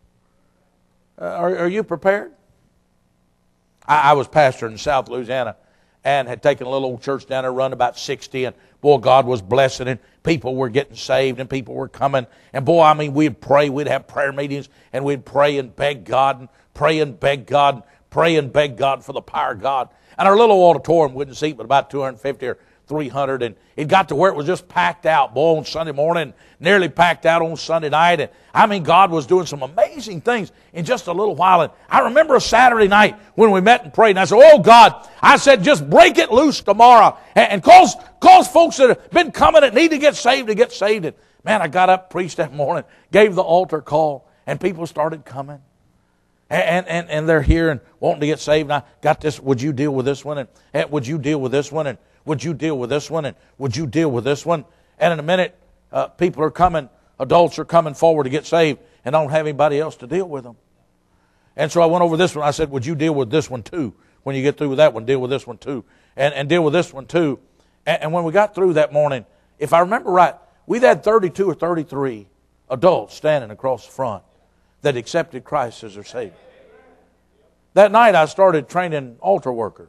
Uh, are, are you prepared? I, I was pastor in South Louisiana and had taken a little old church down there, run about sixty, and boy, God was blessing, and people were getting saved, and people were coming. And boy, I mean, we'd pray, we'd have prayer meetings, and we'd pray and beg God, and pray and beg God, and pray and beg God for the power of God. And our little auditorium wouldn't seat but about two hundred fifty or three hundred, and it got to where it was just packed out, boy, on Sunday morning, nearly packed out on Sunday night. And I mean, God was doing some amazing things in just a little while. And I remember a Saturday night when we met and prayed, and I said, oh God, I said, just break it loose tomorrow, and, and cause, cause folks that have been coming that need to get saved to get saved. And man, I got up, preached that morning, gave the altar call, and people started coming. And, and, and they're here and wanting to get saved. And I got this, would you deal with this one? And, and would you deal with this one? And would you deal with this one? And would you deal with this one? And in a minute, uh, people are coming, adults are coming forward to get saved, and I don't have anybody else to deal with them. And so I went over this one. I said, would you deal with this one too? When you get through with that one, deal with this one too. And, and deal with this one too. And, and when we got through that morning, if I remember right, we'd had thirty-two or thirty-three adults standing across the front that accepted Christ as their Savior. That night I started training altar workers.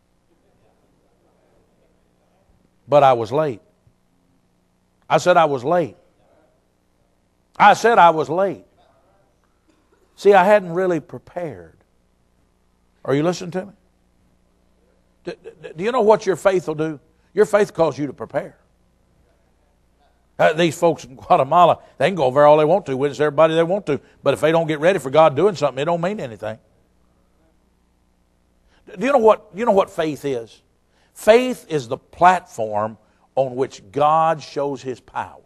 But I was late. I said I was late. I said I was late. See, I hadn't really prepared. Are you listening to me? Do, do you know what your faith will do? Your faith calls you to prepare. Uh, these folks in Guatemala, they can go over all they want to, witness everybody they want to, but if they don't get ready for God doing something, it don't mean anything. Do you know what, you know what faith is? Faith is the platform on which God shows His power.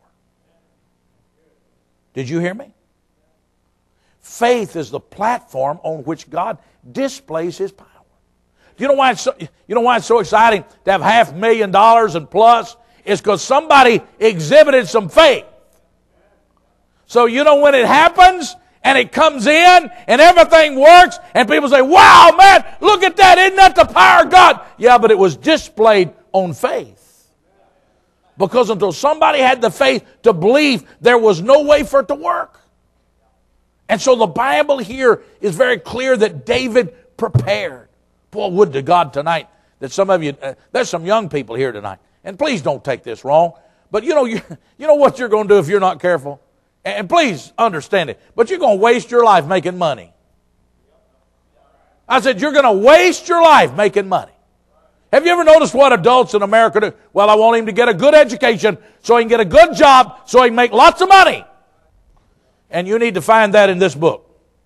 Did you hear me? Faith is the platform on which God displays His power. Do you know why it's so, you know why it's so exciting to have half a million dollars and plus? It's because somebody exhibited some faith. So you know when it happens and it comes in and everything works and people say, wow, man, look at that. Isn't that the power of God? Yeah, but it was displayed on faith. Because until somebody had the faith to believe, there was no way for it to work. And so the Bible here is very clear that David prepared. Boy, would to God tonight that some of you, uh, there's some young people here tonight. And please don't take this wrong. But you know, you, you know what you're going to do if you're not careful? And please understand it. But you're going to waste your life making money. I said, you're going to waste your life making money. Have you ever noticed what adults in America do? Well, I want him to get a good education so he can get a good job so he can make lots of money. And you need to find that in this book.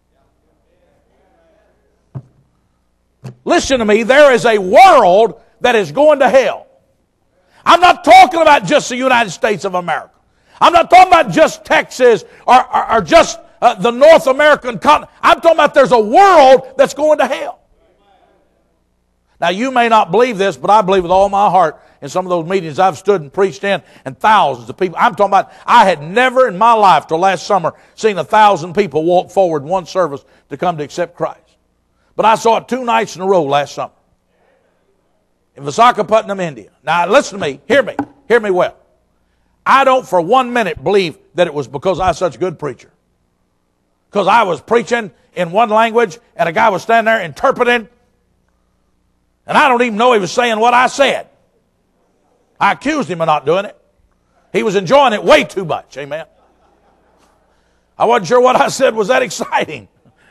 Listen to me, there is a world that is going to hell. I'm not talking about just the United States of America. I'm not talking about just Texas or, or, or just uh, the North American continent. I'm talking about there's a world that's going to hell. Now, you may not believe this, but I believe with all my heart in some of those meetings I've stood and preached in, and thousands of people. I'm talking about, I had never in my life till last summer seen a thousand people walk forward in one service to come to accept Christ. But I saw it two nights in a row last summer in Visakhapatnam, India. Now, listen to me. Hear me. Hear me well. I don't for one minute believe that it was because I was such a good preacher. Because I was preaching in one language and a guy was standing there interpreting, and I don't even know he was saying what I said. I accused him of not doing it. He was enjoying it way too much. Amen. I wasn't sure what I said was that exciting.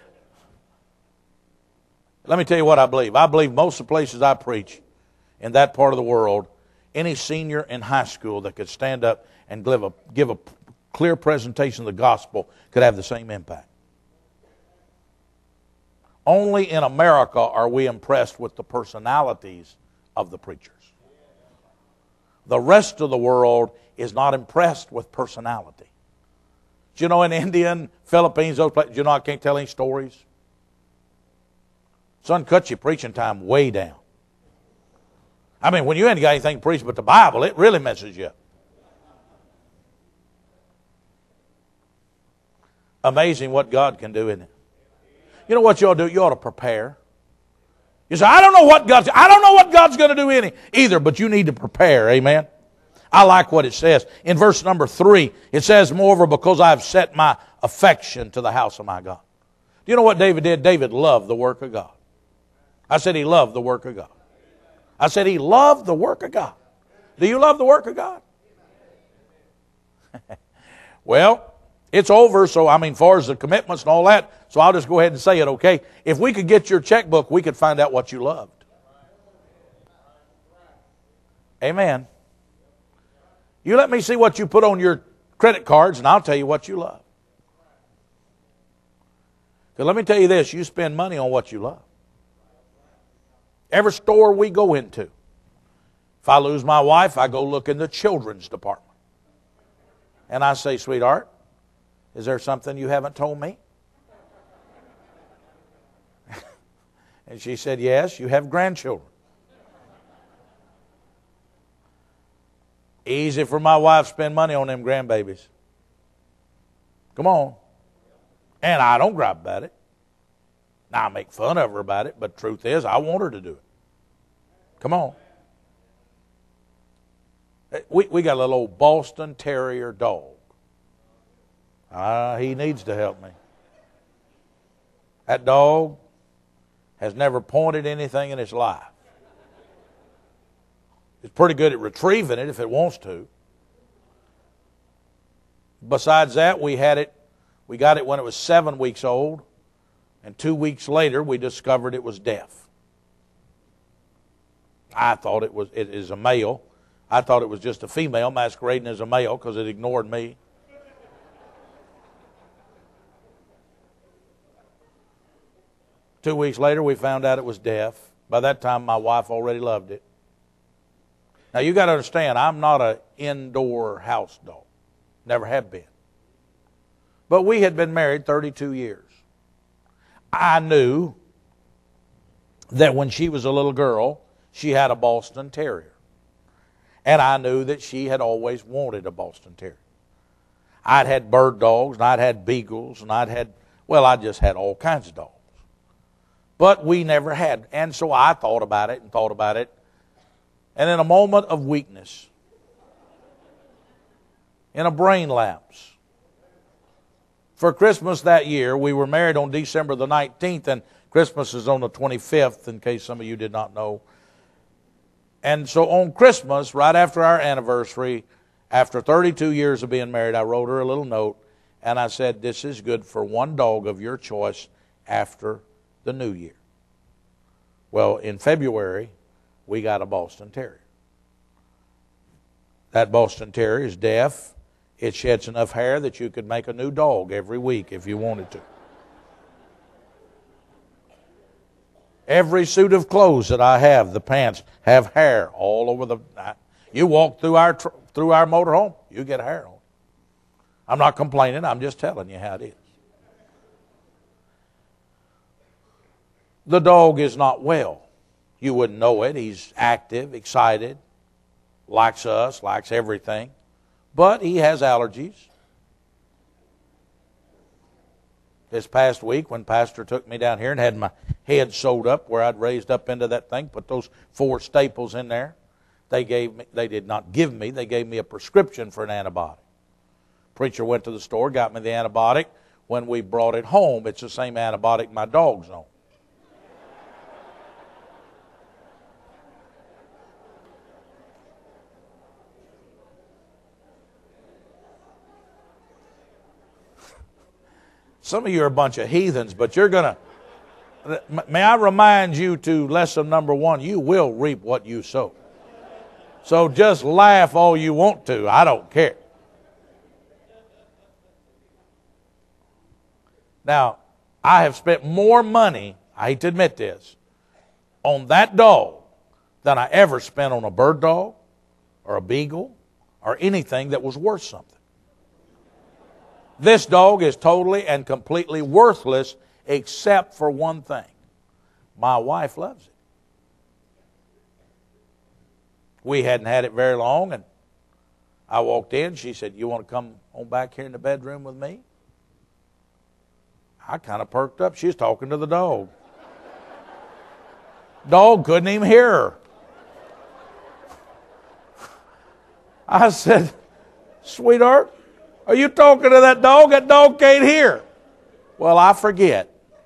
Let me tell you what I believe. I believe most of the places I preach in that part of the world, any senior in high school that could stand up and give a, give a clear presentation of the gospel could have the same impact. Only in America are we impressed with the personalities of the preachers. The rest of the world is not impressed with personality. Do you know in India and Philippines, those places, you know I can't tell any stories? Son, cut your preaching time way down. I mean, when you ain't got anything to preach but the Bible, it really messes you up. Amazing what God can do, isn't it? You know what you ought to do? You ought to prepare. You say, I don't know what God's, I don't know what God's going to do any, either, but you need to prepare. Amen. I like what it says. In verse number three, it says, moreover, because I have set my affection to the house of my God. Do you know what David did? David loved the work of God. I said he loved the work of God. I said he loved the work of God. Do you love the work of God? Well, it's over, so I mean, as far as the commitments and all that, so I'll just go ahead and say it, okay? If we could get your checkbook, we could find out what you loved. Amen. You let me see what you put on your credit cards, and I'll tell you what you love. Because let me tell you this, you spend money on what you love. Every store we go into, if I lose my wife, I go look in the children's department. And I say, sweetheart, is there something you haven't told me? And she said, yes, you have grandchildren. Easy for my wife to spend money on them grandbabies. Come on. And I don't gripe about it. Now, I make fun of her about it, but the truth is, I want her to do it. Come on. We, we got a little old Boston Terrier dog. Ah, he needs to help me. That dog has never pointed anything in its life. It's pretty good at retrieving it if it wants to. Besides that, we had it, we got it when it was seven weeks old. And two weeks later, we discovered it was deaf. I thought it was it is a male. I thought it was just a female masquerading as a male because it ignored me. Two weeks later, we found out it was deaf. By that time, my wife already loved it. Now, you got to understand, I'm not an indoor house dog. Never have been. But we had been married thirty-two years. I knew that when she was a little girl, she had a Boston Terrier. And I knew that she had always wanted a Boston Terrier. I'd had bird dogs, and I'd had beagles, and I'd had, well, I just had all kinds of dogs. But we never had. And so I thought about it and thought about it. And in a moment of weakness, in a brain lapse, for Christmas that year, we were married on December the nineteenth, and Christmas is on the twenty-fifth, in case some of you did not know. And so on Christmas, right after our anniversary, after thirty-two years of being married, I wrote her a little note, and I said, this is good for one dog of your choice after the new year. Well, in February, we got a Boston Terrier. That Boston Terrier is deaf. It sheds enough hair that you could make a new dog every week if you wanted to. Every suit of clothes that I have, the pants, have hair all over the... You walk through our through our motorhome, you get hair on. I'm not complaining, I'm just telling you how it is. The dog is not well. You wouldn't know it. He's active, excited, likes us, likes everything. But he has allergies. This past week when Pastor took me down here and had my head sewed up where I'd raised up into that thing, put those four staples in there, they gave me, they did not give me, they gave me a prescription for an antibiotic. Preacher went to the store, got me the antibiotic. When we brought it home, it's the same antibiotic my dog's on. Some of you are a bunch of heathens, but you're going to, may I remind you to lesson number one, you will reap what you sow. So just laugh all you want to. I don't care. Now, I have spent more money, I hate to admit this, on that dog than I ever spent on a bird dog or a beagle or anything that was worth something. This dog is totally and completely worthless except for one thing. My wife loves it. We hadn't had it very long, and I walked in. She said, you want to come on back here in the bedroom with me? I kind of perked up. She was talking to the dog. Dog couldn't even hear her. I said, sweetheart, are you talking to that dog? That dog can't hear. Well, I forget.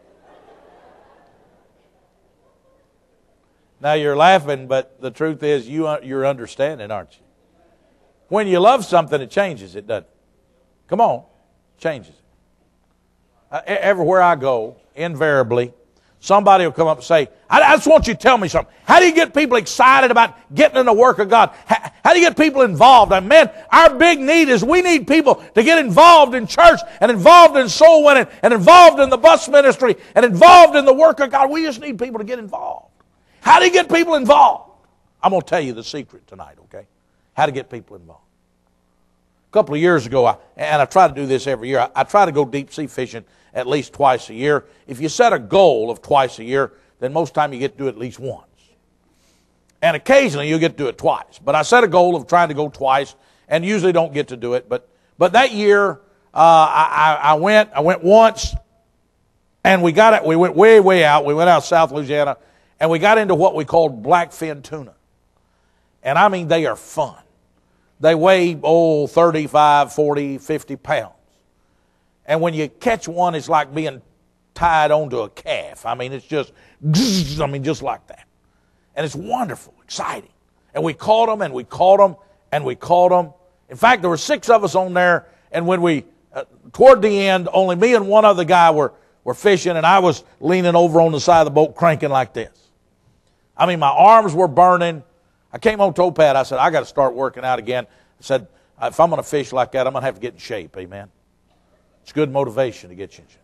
Now you're laughing, but the truth is you, you're understanding, aren't you? When you love something, it changes it, doesn't it? Come on, changes it. Uh, everywhere I go, invariably, somebody will come up and say, I, I just want you to tell me something. How do you get people excited about getting in the work of God? How, how do you get people involved? And man, our big need is we need people to get involved in church and involved in soul winning and involved in the bus ministry and involved in the work of God. We just need people to get involved. How do you get people involved? I'm going to tell you the secret tonight, okay? How to get people involved. A couple of years ago, I, and I try to do this every year, I, I try to go deep sea fishing at least twice a year. If you set a goal of twice a year, then most time you get to do it at least once. And occasionally you get to do it twice. But I set a goal of trying to go twice, and usually don't get to do it. But but that year, uh, I, I, I went I went once, and we got it. We went way way out. We went out South Louisiana, and we got into what we called blackfin tuna. And I mean, they are fun. They weigh, oh, thirty-five, forty, fifty pounds. And when you catch one, it's like being tied onto a calf. I mean, it's just, I mean, just like that. And it's wonderful, exciting. And we caught them, and we caught them, and we caught them. In fact, there were six of us on there, and when we, uh, toward the end, only me and one other guy were, were fishing, and I was leaning over on the side of the boat cranking like this. I mean, my arms were burning. I came on Topaz. I said, I got to start working out again. I said, if I'm going to fish like that, I'm going to have to get in shape. Amen. It's good motivation to get you in shape.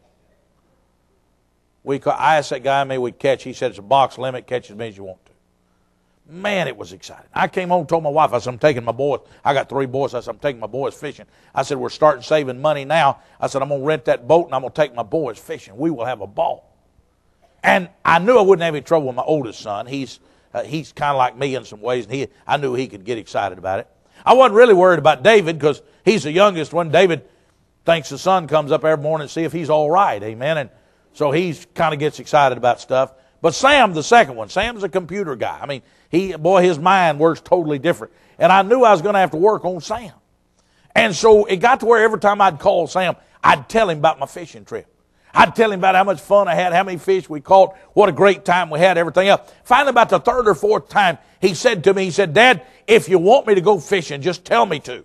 We, I asked that guy, maybe we'd catch. He said, it's a box limit. Catch as many as you want to. Man, it was exciting. I came home and told my wife, I said, I'm taking my boys. I got three boys. I said, I'm taking my boys fishing. I said, we're starting saving money now. I said, I'm going to rent that boat, and I'm going to take my boys fishing. We will have a ball. And I knew I wouldn't have any trouble with my oldest son. He's uh, he's kind of like me in some ways, and he I knew he could get excited about it. I wasn't really worried about David because he's the youngest one. David thinks the sun comes up every morning to see if he's all right, amen. And so he kind of gets excited about stuff. But Sam, the second one, Sam's a computer guy. I mean, he boy, his mind works totally different. And I knew I was going to have to work on Sam. And so it got to where every time I'd call Sam, I'd tell him about my fishing trip. I'd tell him about how much fun I had, how many fish we caught, what a great time we had, everything else. Finally, about the third or fourth time, he said to me, he said, Dad, if you want me to go fishing, just tell me to.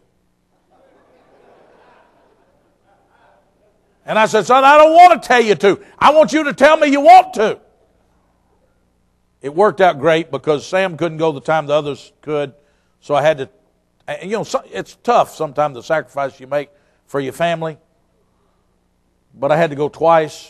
And I said, son, I don't want to tell you to. I want you to tell me you want to. It worked out great because Sam couldn't go the time the others could. So I had to, and you know, it's tough sometimes the sacrifice you make for your family. But I had to go twice.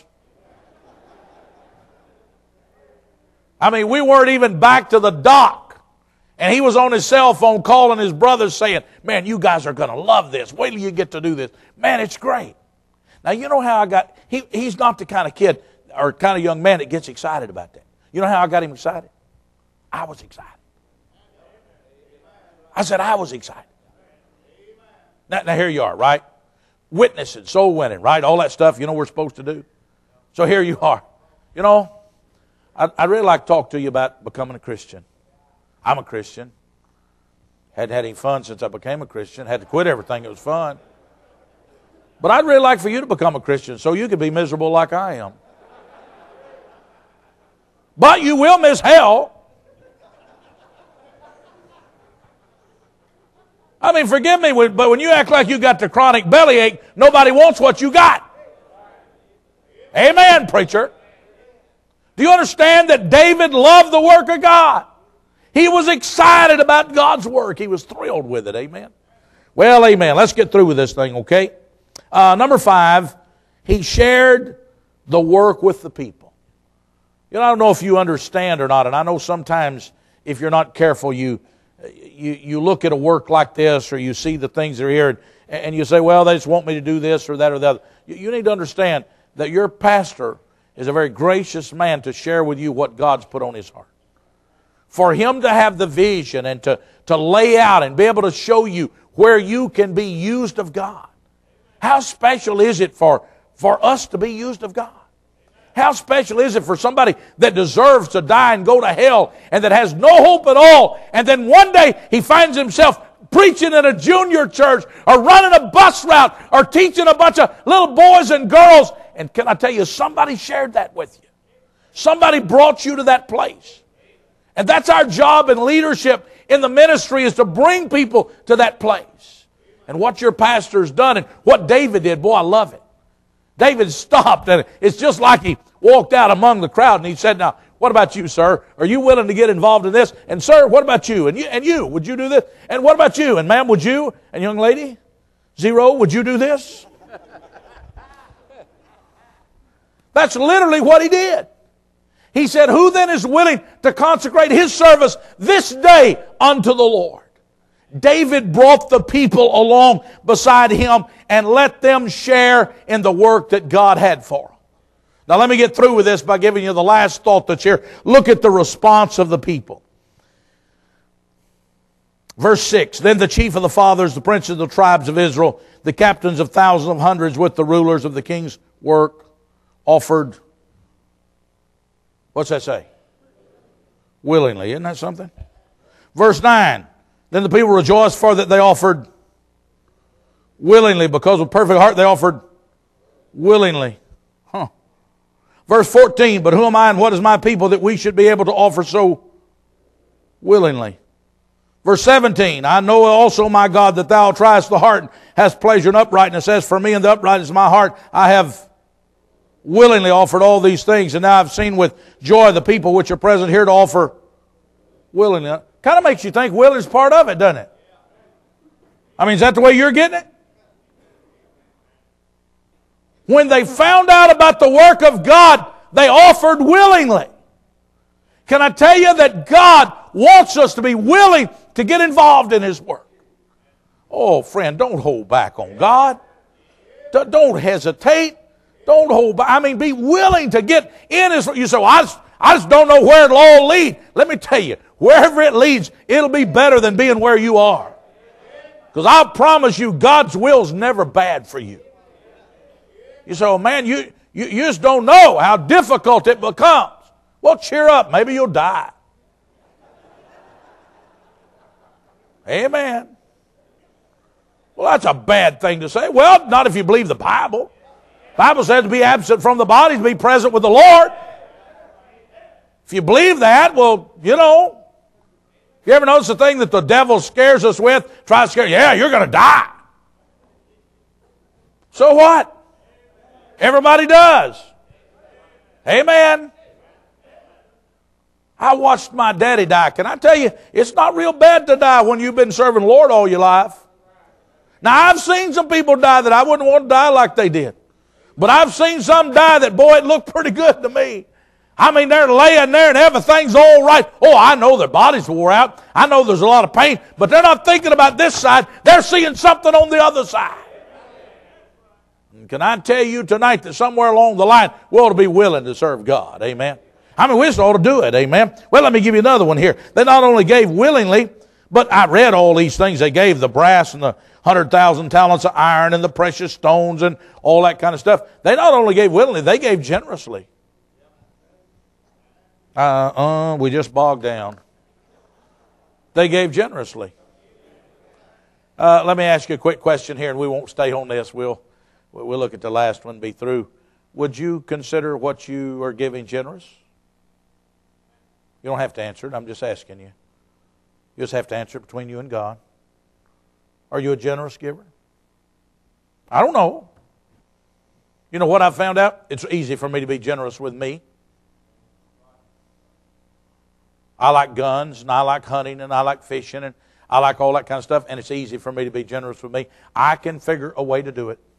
I mean, we weren't even back to the dock. And he was on his cell phone calling his brothers saying, man, you guys are going to love this. Wait till you get to do this. Man, it's great. Now, you know how I got, he, he's not the kind of kid or kind of young man that gets excited about that. You know how I got him excited? I was excited. I said, I was excited. Now, now here you are, right? Witnessing, soul winning, right? All that stuff, you know we're supposed to do. So here you are. You know, I'd, I'd really like to talk to you about becoming a Christian. I'm a Christian. Hadn't had any fun since I became a Christian. Had to quit everything. It was fun. But I'd really like for you to become a Christian so you could be miserable like I am. But you will miss hell. I mean, forgive me, but when you act like you got the chronic bellyache, nobody wants what you got. Amen, preacher. Do you understand that David loved the work of God? He was excited about God's work. He was thrilled with it. Amen. Well, amen. Let's get through with this thing, okay? Uh, number five, he shared the work with the people. You know, I don't know if you understand or not, and I know sometimes if you're not careful, you you you look at a work like this, or you see the things that are here, and, and you say, well, they just want me to do this or that or the other. You, you need to understand that your pastor is a very gracious man to share with you what God's put on his heart. For him to have the vision and to, to lay out and be able to show you where you can be used of God. How special is it for, for us to be used of God? How special is it for somebody that deserves to die and go to hell and that has no hope at all, and then one day he finds himself preaching in a junior church or running a bus route or teaching a bunch of little boys and girls. And can I tell you, somebody shared that with you. Somebody brought you to that place. And that's our job in leadership in the ministry, is to bring people to that place. And what your pastor's done and what David did, boy, I love it. David stopped, and it's just like he walked out among the crowd and he said, now, what about you, sir? Are you willing to get involved in this? And sir, what about you? And you, and you, would you do this? And what about you? And ma'am, would you? And young lady, Zero, would you do this? That's literally what he did. He said, who then is willing to consecrate his service this day unto the Lord? David brought the people along beside him and let them share in the work that God had for them. Now let me get through with this by giving you the last thought that's here. Look at the response of the people. Verse six, then the chief of the fathers, the princes of the tribes of Israel, the captains of thousands of hundreds with the rulers of the king's work offered, what's that say? Willingly, isn't that something? Verse nine, then the people rejoiced for that they offered willingly, because with perfect heart they offered willingly. Huh. Verse fourteen, but who am I and what is my people that we should be able to offer so willingly? Verse seventeen, I know also, my God, that thou triest the heart and hast pleasure in uprightness. As for me and the uprightness of my heart, I have willingly offered all these things. And now I've seen with joy the people which are present here to offer willingly. Kind of makes you think willing is part of it, doesn't it? I mean, is that the way you're getting it? When they found out about the work of God, they offered willingly. Can I tell you that God wants us to be willing to get involved in His work? Oh, friend, don't hold back on God. Don't hesitate. Don't hold back. I mean, be willing to get in His. You say, well, I just, I just don't know where it'll all lead. Let me tell you, wherever it leads, it'll be better than being where you are. Because I'll promise you, God's will's never bad for you. You say, oh man, you, you, you just don't know how difficult it becomes. Well, cheer up. Maybe you'll die. Amen. Well, that's a bad thing to say. Well, not if you believe the Bible. The Bible says to be absent from the body, to be present with the Lord. If you believe that, well, you know, you ever notice the thing that the devil scares us with? Try to scare you. Yeah, you're going to die. So what? Everybody does. Amen. I watched my daddy die. Can I tell you, it's not real bad to die when you've been serving the Lord all your life. Now, I've seen some people die that I wouldn't want to die like they did. But I've seen some die that, boy, it looked pretty good to me. I mean, they're laying there and everything's all right. Oh, I know their bodies wore out. I know there's a lot of pain. But they're not thinking about this side. They're seeing something on the other side. And can I tell you tonight that somewhere along the line, we ought to be willing to serve God. Amen. I mean, we just ought to do it. Amen. Well, let me give you another one here. They not only gave willingly, but I read all these things. They gave the brass and the hundred thousand talents of iron and the precious stones and all that kind of stuff. They not only gave willingly, they gave generously. Uh-uh, we just bogged down. They gave generously. Uh, let me ask you a quick question here, and we won't stay on this. We'll, we'll look at the last one and be through. Would you consider what you are giving generous? You don't have to answer it. I'm just asking you. You just have to answer it between you and God. Are you a generous giver? I don't know. You know what I've found out? It's easy for me to be generous with me. I like guns, and I like hunting, and I like fishing, and I like all that kind of stuff, and it's easy for me to be generous with me. I can figure a way to do it.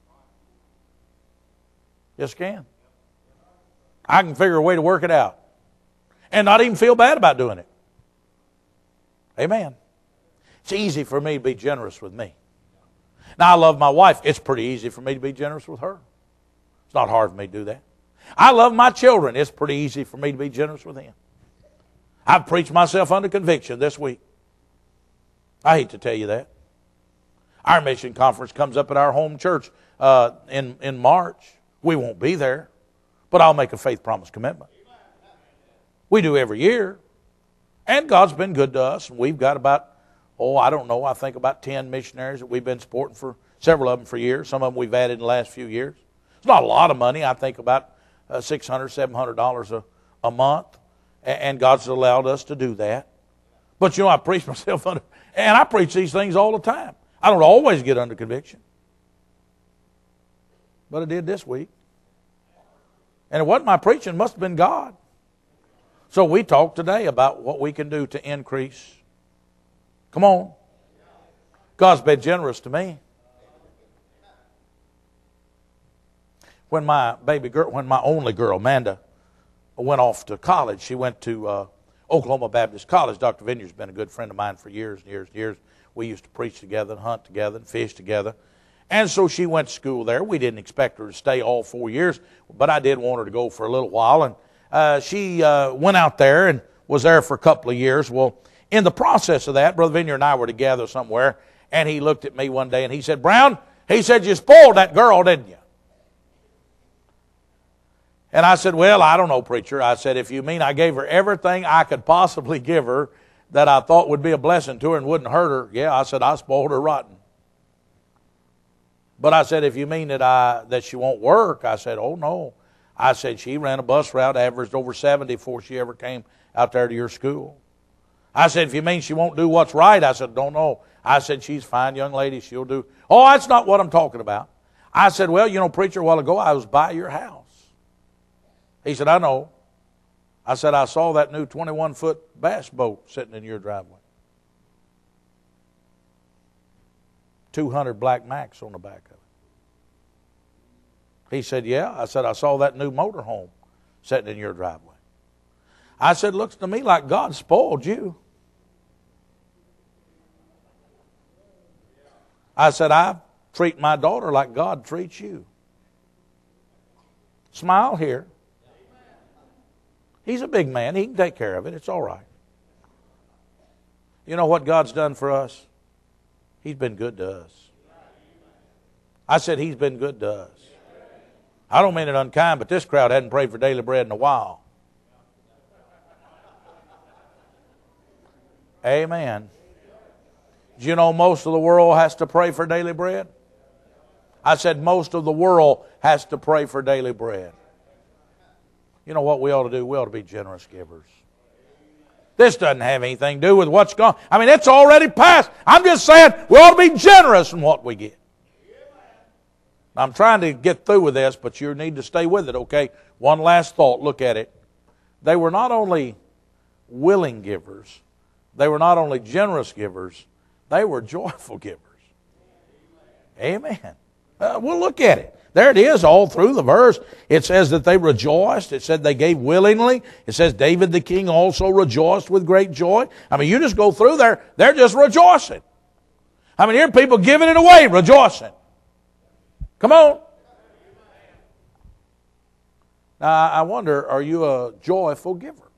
Yes, can. I can figure a way to work it out. And not even feel bad about doing it. Amen. It's easy for me to be generous with me. Now, I love my wife. It's pretty easy for me to be generous with her. It's not hard for me to do that. I love my children. It's pretty easy for me to be generous with them. I've preached myself under conviction this week. I hate to tell you that. Our mission conference comes up at our home church uh, in, in March. We won't be there, but I'll make a faith promise commitment. We do every year. And God's been good to us. And we've got about, oh, I don't know, I think about ten missionaries that we've been supporting for several of them for years. Some of them we've added in the last few years. It's not a lot of money. I think about uh, six hundred dollars, seven hundred dollars a, a month. And God's allowed us to do that. But, you know, I preach myself under, and I preach these things all the time. I don't always get under conviction. But I did this week. And it wasn't my preaching, it must have been God. So we talked today about what we can do to increase. Come on. God's been generous to me. When my baby girl, when my only girl, Amanda, went off to college, she went to uh, Oklahoma Baptist College. Doctor Vineyard's been a good friend of mine for years and years and years. We used to preach together and hunt together and fish together. And so she went to school there. We didn't expect her to stay all four years, but I did want her to go for a little while. And uh, she uh, went out there and was there for a couple of years. Well, in the process of that, Brother Vineyard and I were together somewhere, and he looked at me one day and he said, Brown, he said, you spoiled that girl, didn't you? And I said, well, I don't know, preacher. I said, if you mean I gave her everything I could possibly give her that I thought would be a blessing to her and wouldn't hurt her, yeah, I said, I spoiled her rotten. But I said, if you mean that I that she won't work, I said, oh, no. I said, she ran a bus route, averaged over seventy before she ever came out there to your school. I said, if you mean she won't do what's right, I said, don't know. I said, she's a fine young lady. She'll do. Oh, that's not what I'm talking about. I said, well, you know, preacher, a while ago I was by your house. He said, I know. I said, I saw that new twenty-one foot bass boat sitting in your driveway. two hundred Black Macs on the back of it. He said, yeah. I said, I saw that new motorhome sitting in your driveway. I said, looks to me like God spoiled you. I said, I treat my daughter like God treats you. Smile here. He's a big man. He can take care of it. It's all right. You know what God's done for us? He's been good to us. I said He's been good to us. I don't mean it unkind, but this crowd hadn't prayed for daily bread in a while. Amen. Do you know most of the world has to pray for daily bread? I said most of the world has to pray for daily bread. You know what we ought to do? We ought to be generous givers. This doesn't have anything to do with what's gone. I mean, it's already passed. I'm just saying we ought to be generous in what we get. I'm trying to get through with this, but you need to stay with it, okay? One last thought. Look at it. They were not only willing givers. They were not only generous givers. They were joyful givers. Amen. Uh, we'll look at it. There it is all through the verse. It says that they rejoiced. It said they gave willingly. It says David the king also rejoiced with great joy. I mean, you just go through there, they're just rejoicing. I mean, here are people giving it away, rejoicing. Come on. Now, I wonder, are you a joyful giver?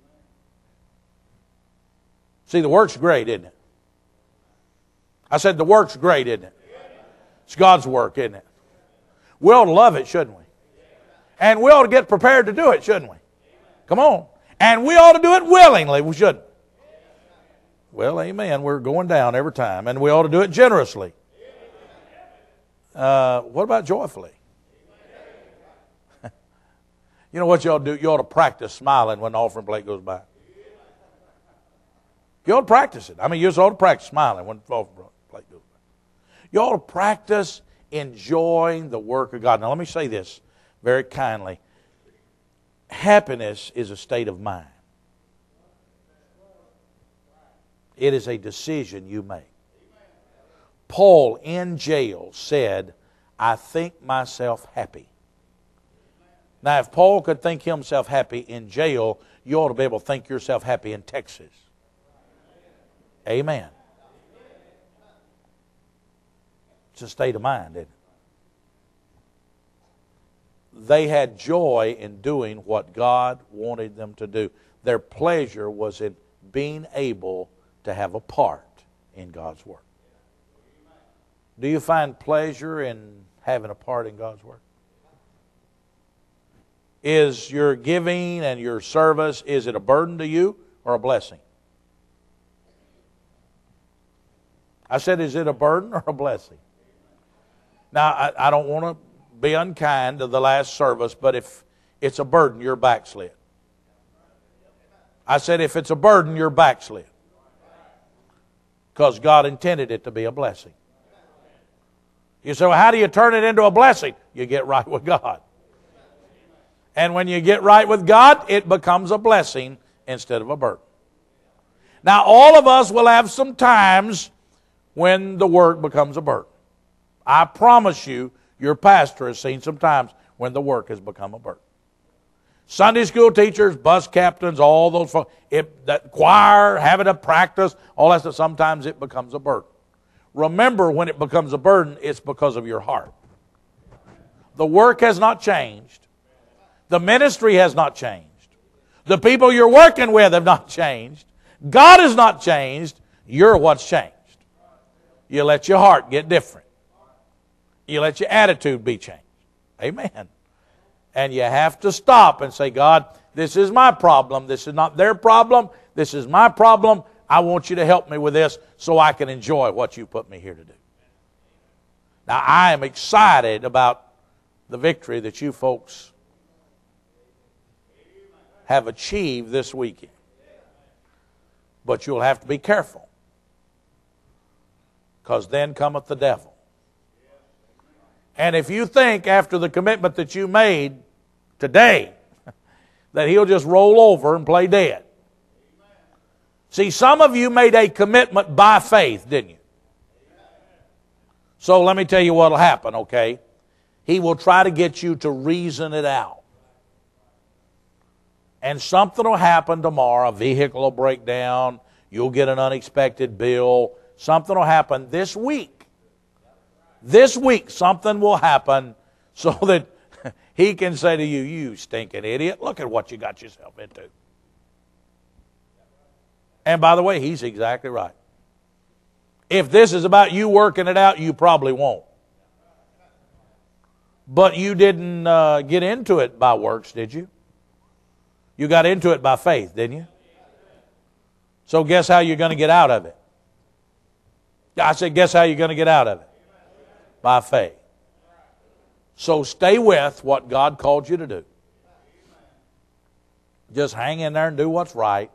See, the work's great, isn't it? I said the work's great, isn't it? It's God's work, isn't it? We ought to love it, shouldn't we? And we ought to get prepared to do it, shouldn't we? Come on. And we ought to do it willingly, we shouldn't. Well, amen. We're going down every time. And we ought to do it generously. Uh, what about joyfully? You know what you ought to do? You ought to practice smiling when the offering plate goes by. You ought to practice it. I mean, you just ought to practice smiling when the offering plate goes by. You ought to practice enjoying the work of God. Now, let me say this very kindly. Happiness is a state of mind. It is a decision you make. Paul in jail said, I think myself happy. Now, if Paul could think himself happy in jail, you ought to be able to think yourself happy in Texas. Amen. It's a state of mind, isn't it? They had joy in doing what God wanted them to do. Their pleasure was in being able to have a part in God's work. Do you find pleasure in having a part in God's work? Is your giving and your service, is it a burden to you or a blessing? I said, is it a burden or a blessing? Now, I, I don't want to be unkind to the last service, but if it's a burden, you're backslid. I said, if it's a burden, you're backslid. Because God intended it to be a blessing. You say, well, how do you turn it into a blessing? You get right with God. And when you get right with God, it becomes a blessing instead of a burden. Now, all of us will have some times when the work becomes a burden. I promise you, your pastor has seen some times when the work has become a burden. Sunday school teachers, bus captains, all those folks, it, that choir, having a practice, all that stuff, sometimes it becomes a burden. Remember, when it becomes a burden, it's because of your heart. The work has not changed. The ministry has not changed. The people you're working with have not changed. God has not changed. You're what's changed. You let your heart get different. You let your attitude be changed. Amen. And you have to stop and say, God, this is my problem. This is not their problem. This is my problem. I want you to help me with this so I can enjoy what you put me here to do. Now, I am excited about the victory that you folks have achieved this weekend. But you'll have to be careful. Because then cometh the devil. And if you think after the commitment that you made today that he'll just roll over and play dead. See, some of you made a commitment by faith, didn't you? So let me tell you what will happen, okay? He will try to get you to reason it out. And something will happen tomorrow. A vehicle will break down. You'll get an unexpected bill. Something will happen this week. This week, something will happen so that He can say to you, you stinking idiot, look at what you got yourself into. And by the way, he's exactly right. If this is about you working it out, you probably won't. But you didn't uh, get into it by works, did you? You got into it by faith, didn't you? So guess how you're going to get out of it? I said, guess how you're going to get out of it? By faith. So stay with what God called you to do. Just hang in there and do what's right.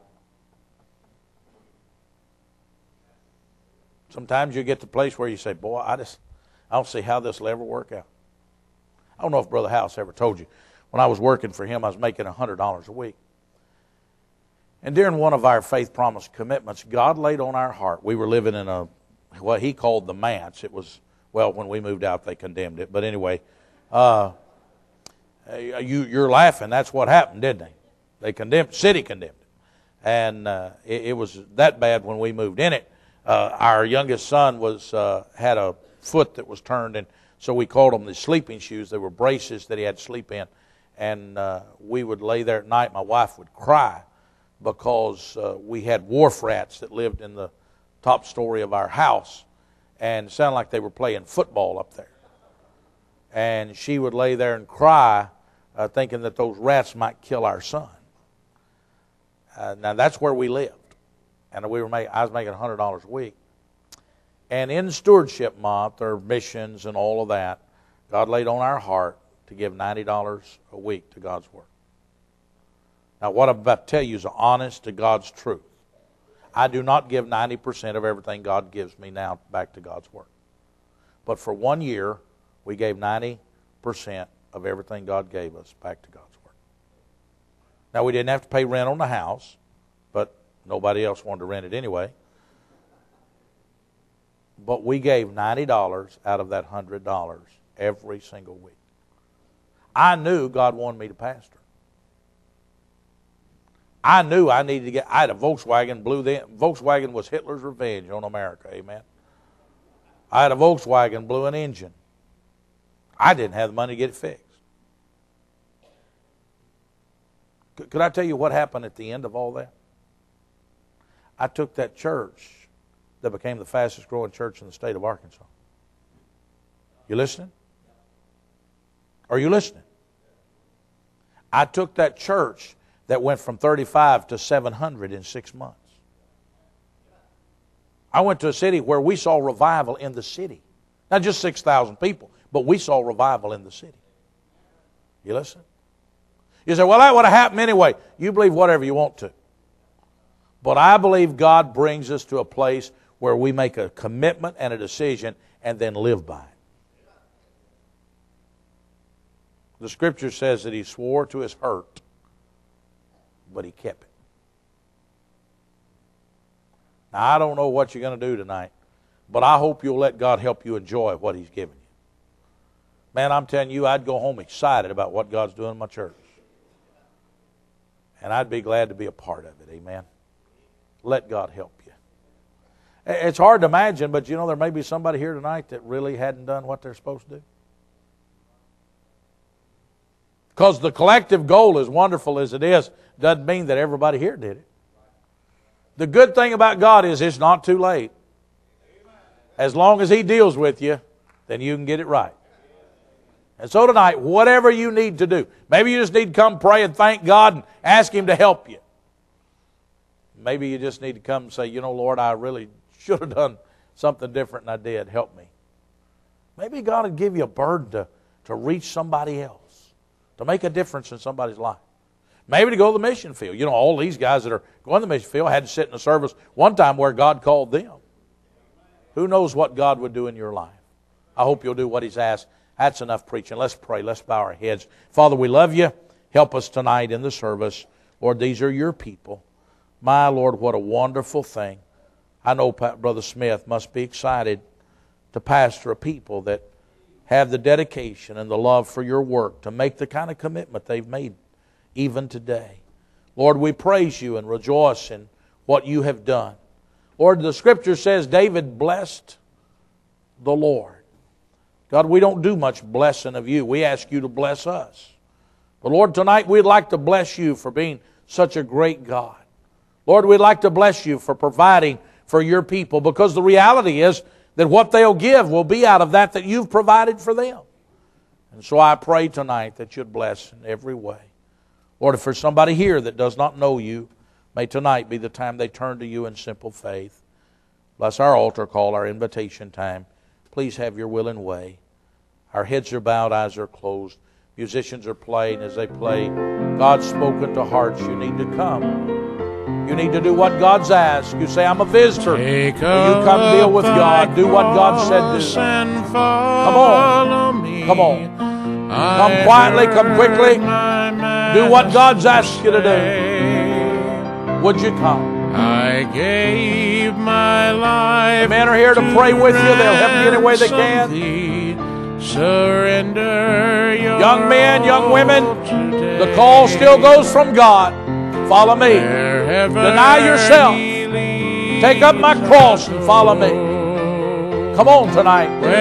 Sometimes you get to the place where you say, boy, I just I don't see how this will ever work out. I don't know if Brother House ever told you. When I was working for him, I was making one hundred dollars a week. And during one of our faith promise commitments, God laid on our heart. We were living in a what he called the manse. It was, well, when we moved out, they condemned it. But anyway, uh, you, you're laughing. That's what happened, didn't they? They condemned, city condemned it. And uh, it, it was that bad when we moved in it. Uh, our youngest son was uh, had a foot that was turned, and so we called them the sleeping shoes. They were braces that he had to sleep in. And uh, we would lay there at night. My wife would cry because uh, we had wharf rats that lived in the top story of our house, and it sounded like they were playing football up there. And she would lay there and cry, uh, thinking that those rats might kill our son. Uh, now that's where we lived, and we were making, I was making one hundred dollars a week. And in stewardship month, or missions and all of that, God laid on our heart to give ninety dollars a week to God's work. Now what I'm about to tell you is honest to God's truth. I do not give ninety percent of everything God gives me now back to God's work. But for one year, we gave ninety percent of everything God gave us back to God's work. Now we didn't have to pay rent on the house, but nobody else wanted to rent it anyway. But we gave ninety dollars out of that one hundred dollars every single week. I knew God wanted me to pastor. I knew I needed to get, I had a Volkswagen, blew the, Volkswagen was Hitler's revenge on America, amen. I had a Volkswagen, blew an engine. I didn't have the money to get it fixed. Could, could I tell you what happened at the end of all that? I took that church that became the fastest growing church in the state of Arkansas. You listening? Are you listening? I took that church that went from thirty-five to seven hundred in six months. I went to a city where we saw revival in the city. Not just six thousand people, but we saw revival in the city. You listen? You say, well, that would have happened anyway. You believe whatever you want to. But I believe God brings us to a place where we make a commitment and a decision and then live by it. The Scripture says that he swore to his hurt, but he kept it. Now, I don't know what you're going to do tonight, but I hope you'll let God help you enjoy what he's given you. Man, I'm telling you, I'd go home excited about what God's doing in my church. And I'd be glad to be a part of it, amen. Let God help you. It's hard to imagine, but you know, there may be somebody here tonight that really hadn't done what they're supposed to do. Because the collective goal, as wonderful as it is, doesn't mean that everybody here did it. The good thing about God is it's not too late. As long as he deals with you, then you can get it right. And so tonight, whatever you need to do, maybe you just need to come pray and thank God and ask him to help you. Maybe you just need to come and say, you know, Lord, I really should have done something different than I did. Help me. Maybe God would give you a burden to, to reach somebody else, to make a difference in somebody's life. Maybe to go to the mission field. You know, all these guys that are going to the mission field had to sit in a service one time where God called them. Who knows what God would do in your life? I hope you'll do what he's asked. That's enough preaching. Let's pray. Let's bow our heads. Father, we love you. Help us tonight in the service. Lord, these are your people. My Lord, what a wonderful thing. I know Brother Smith must be excited to pastor a people that have the dedication and the love for your work to make the kind of commitment they've made even today. Lord, we praise you and rejoice in what you have done. Lord, the Scripture says David blessed the Lord. God, we don't do much blessing of you. We ask you to bless us. But Lord, tonight we'd like to bless you for being such a great God. Lord, we'd like to bless you for providing for your people, because the reality is that what they'll give will be out of that that you've provided for them. And so I pray tonight that you'd bless in every way. Lord, if there's somebody here that does not know you, may tonight be the time they turn to you in simple faith. Bless our altar call, our invitation time. Please have your will and way. Our heads are bowed, eyes are closed. Musicians are playing. As they play, God's spoken to hearts. You need to come. You need to do what God's asked. You say, I'm a visitor. Take Will you come deal with God? Do what God said to do. Come on. Come on. Come quietly. Come quickly. Do what God's asked you to do. Would you come? I gave my life. The men are here to pray with you. They'll help you any way they can. Surrender your Young men, young women, today. the call still goes from God. Follow me. Deny yourself. Take up my cross and follow me. Come on tonight.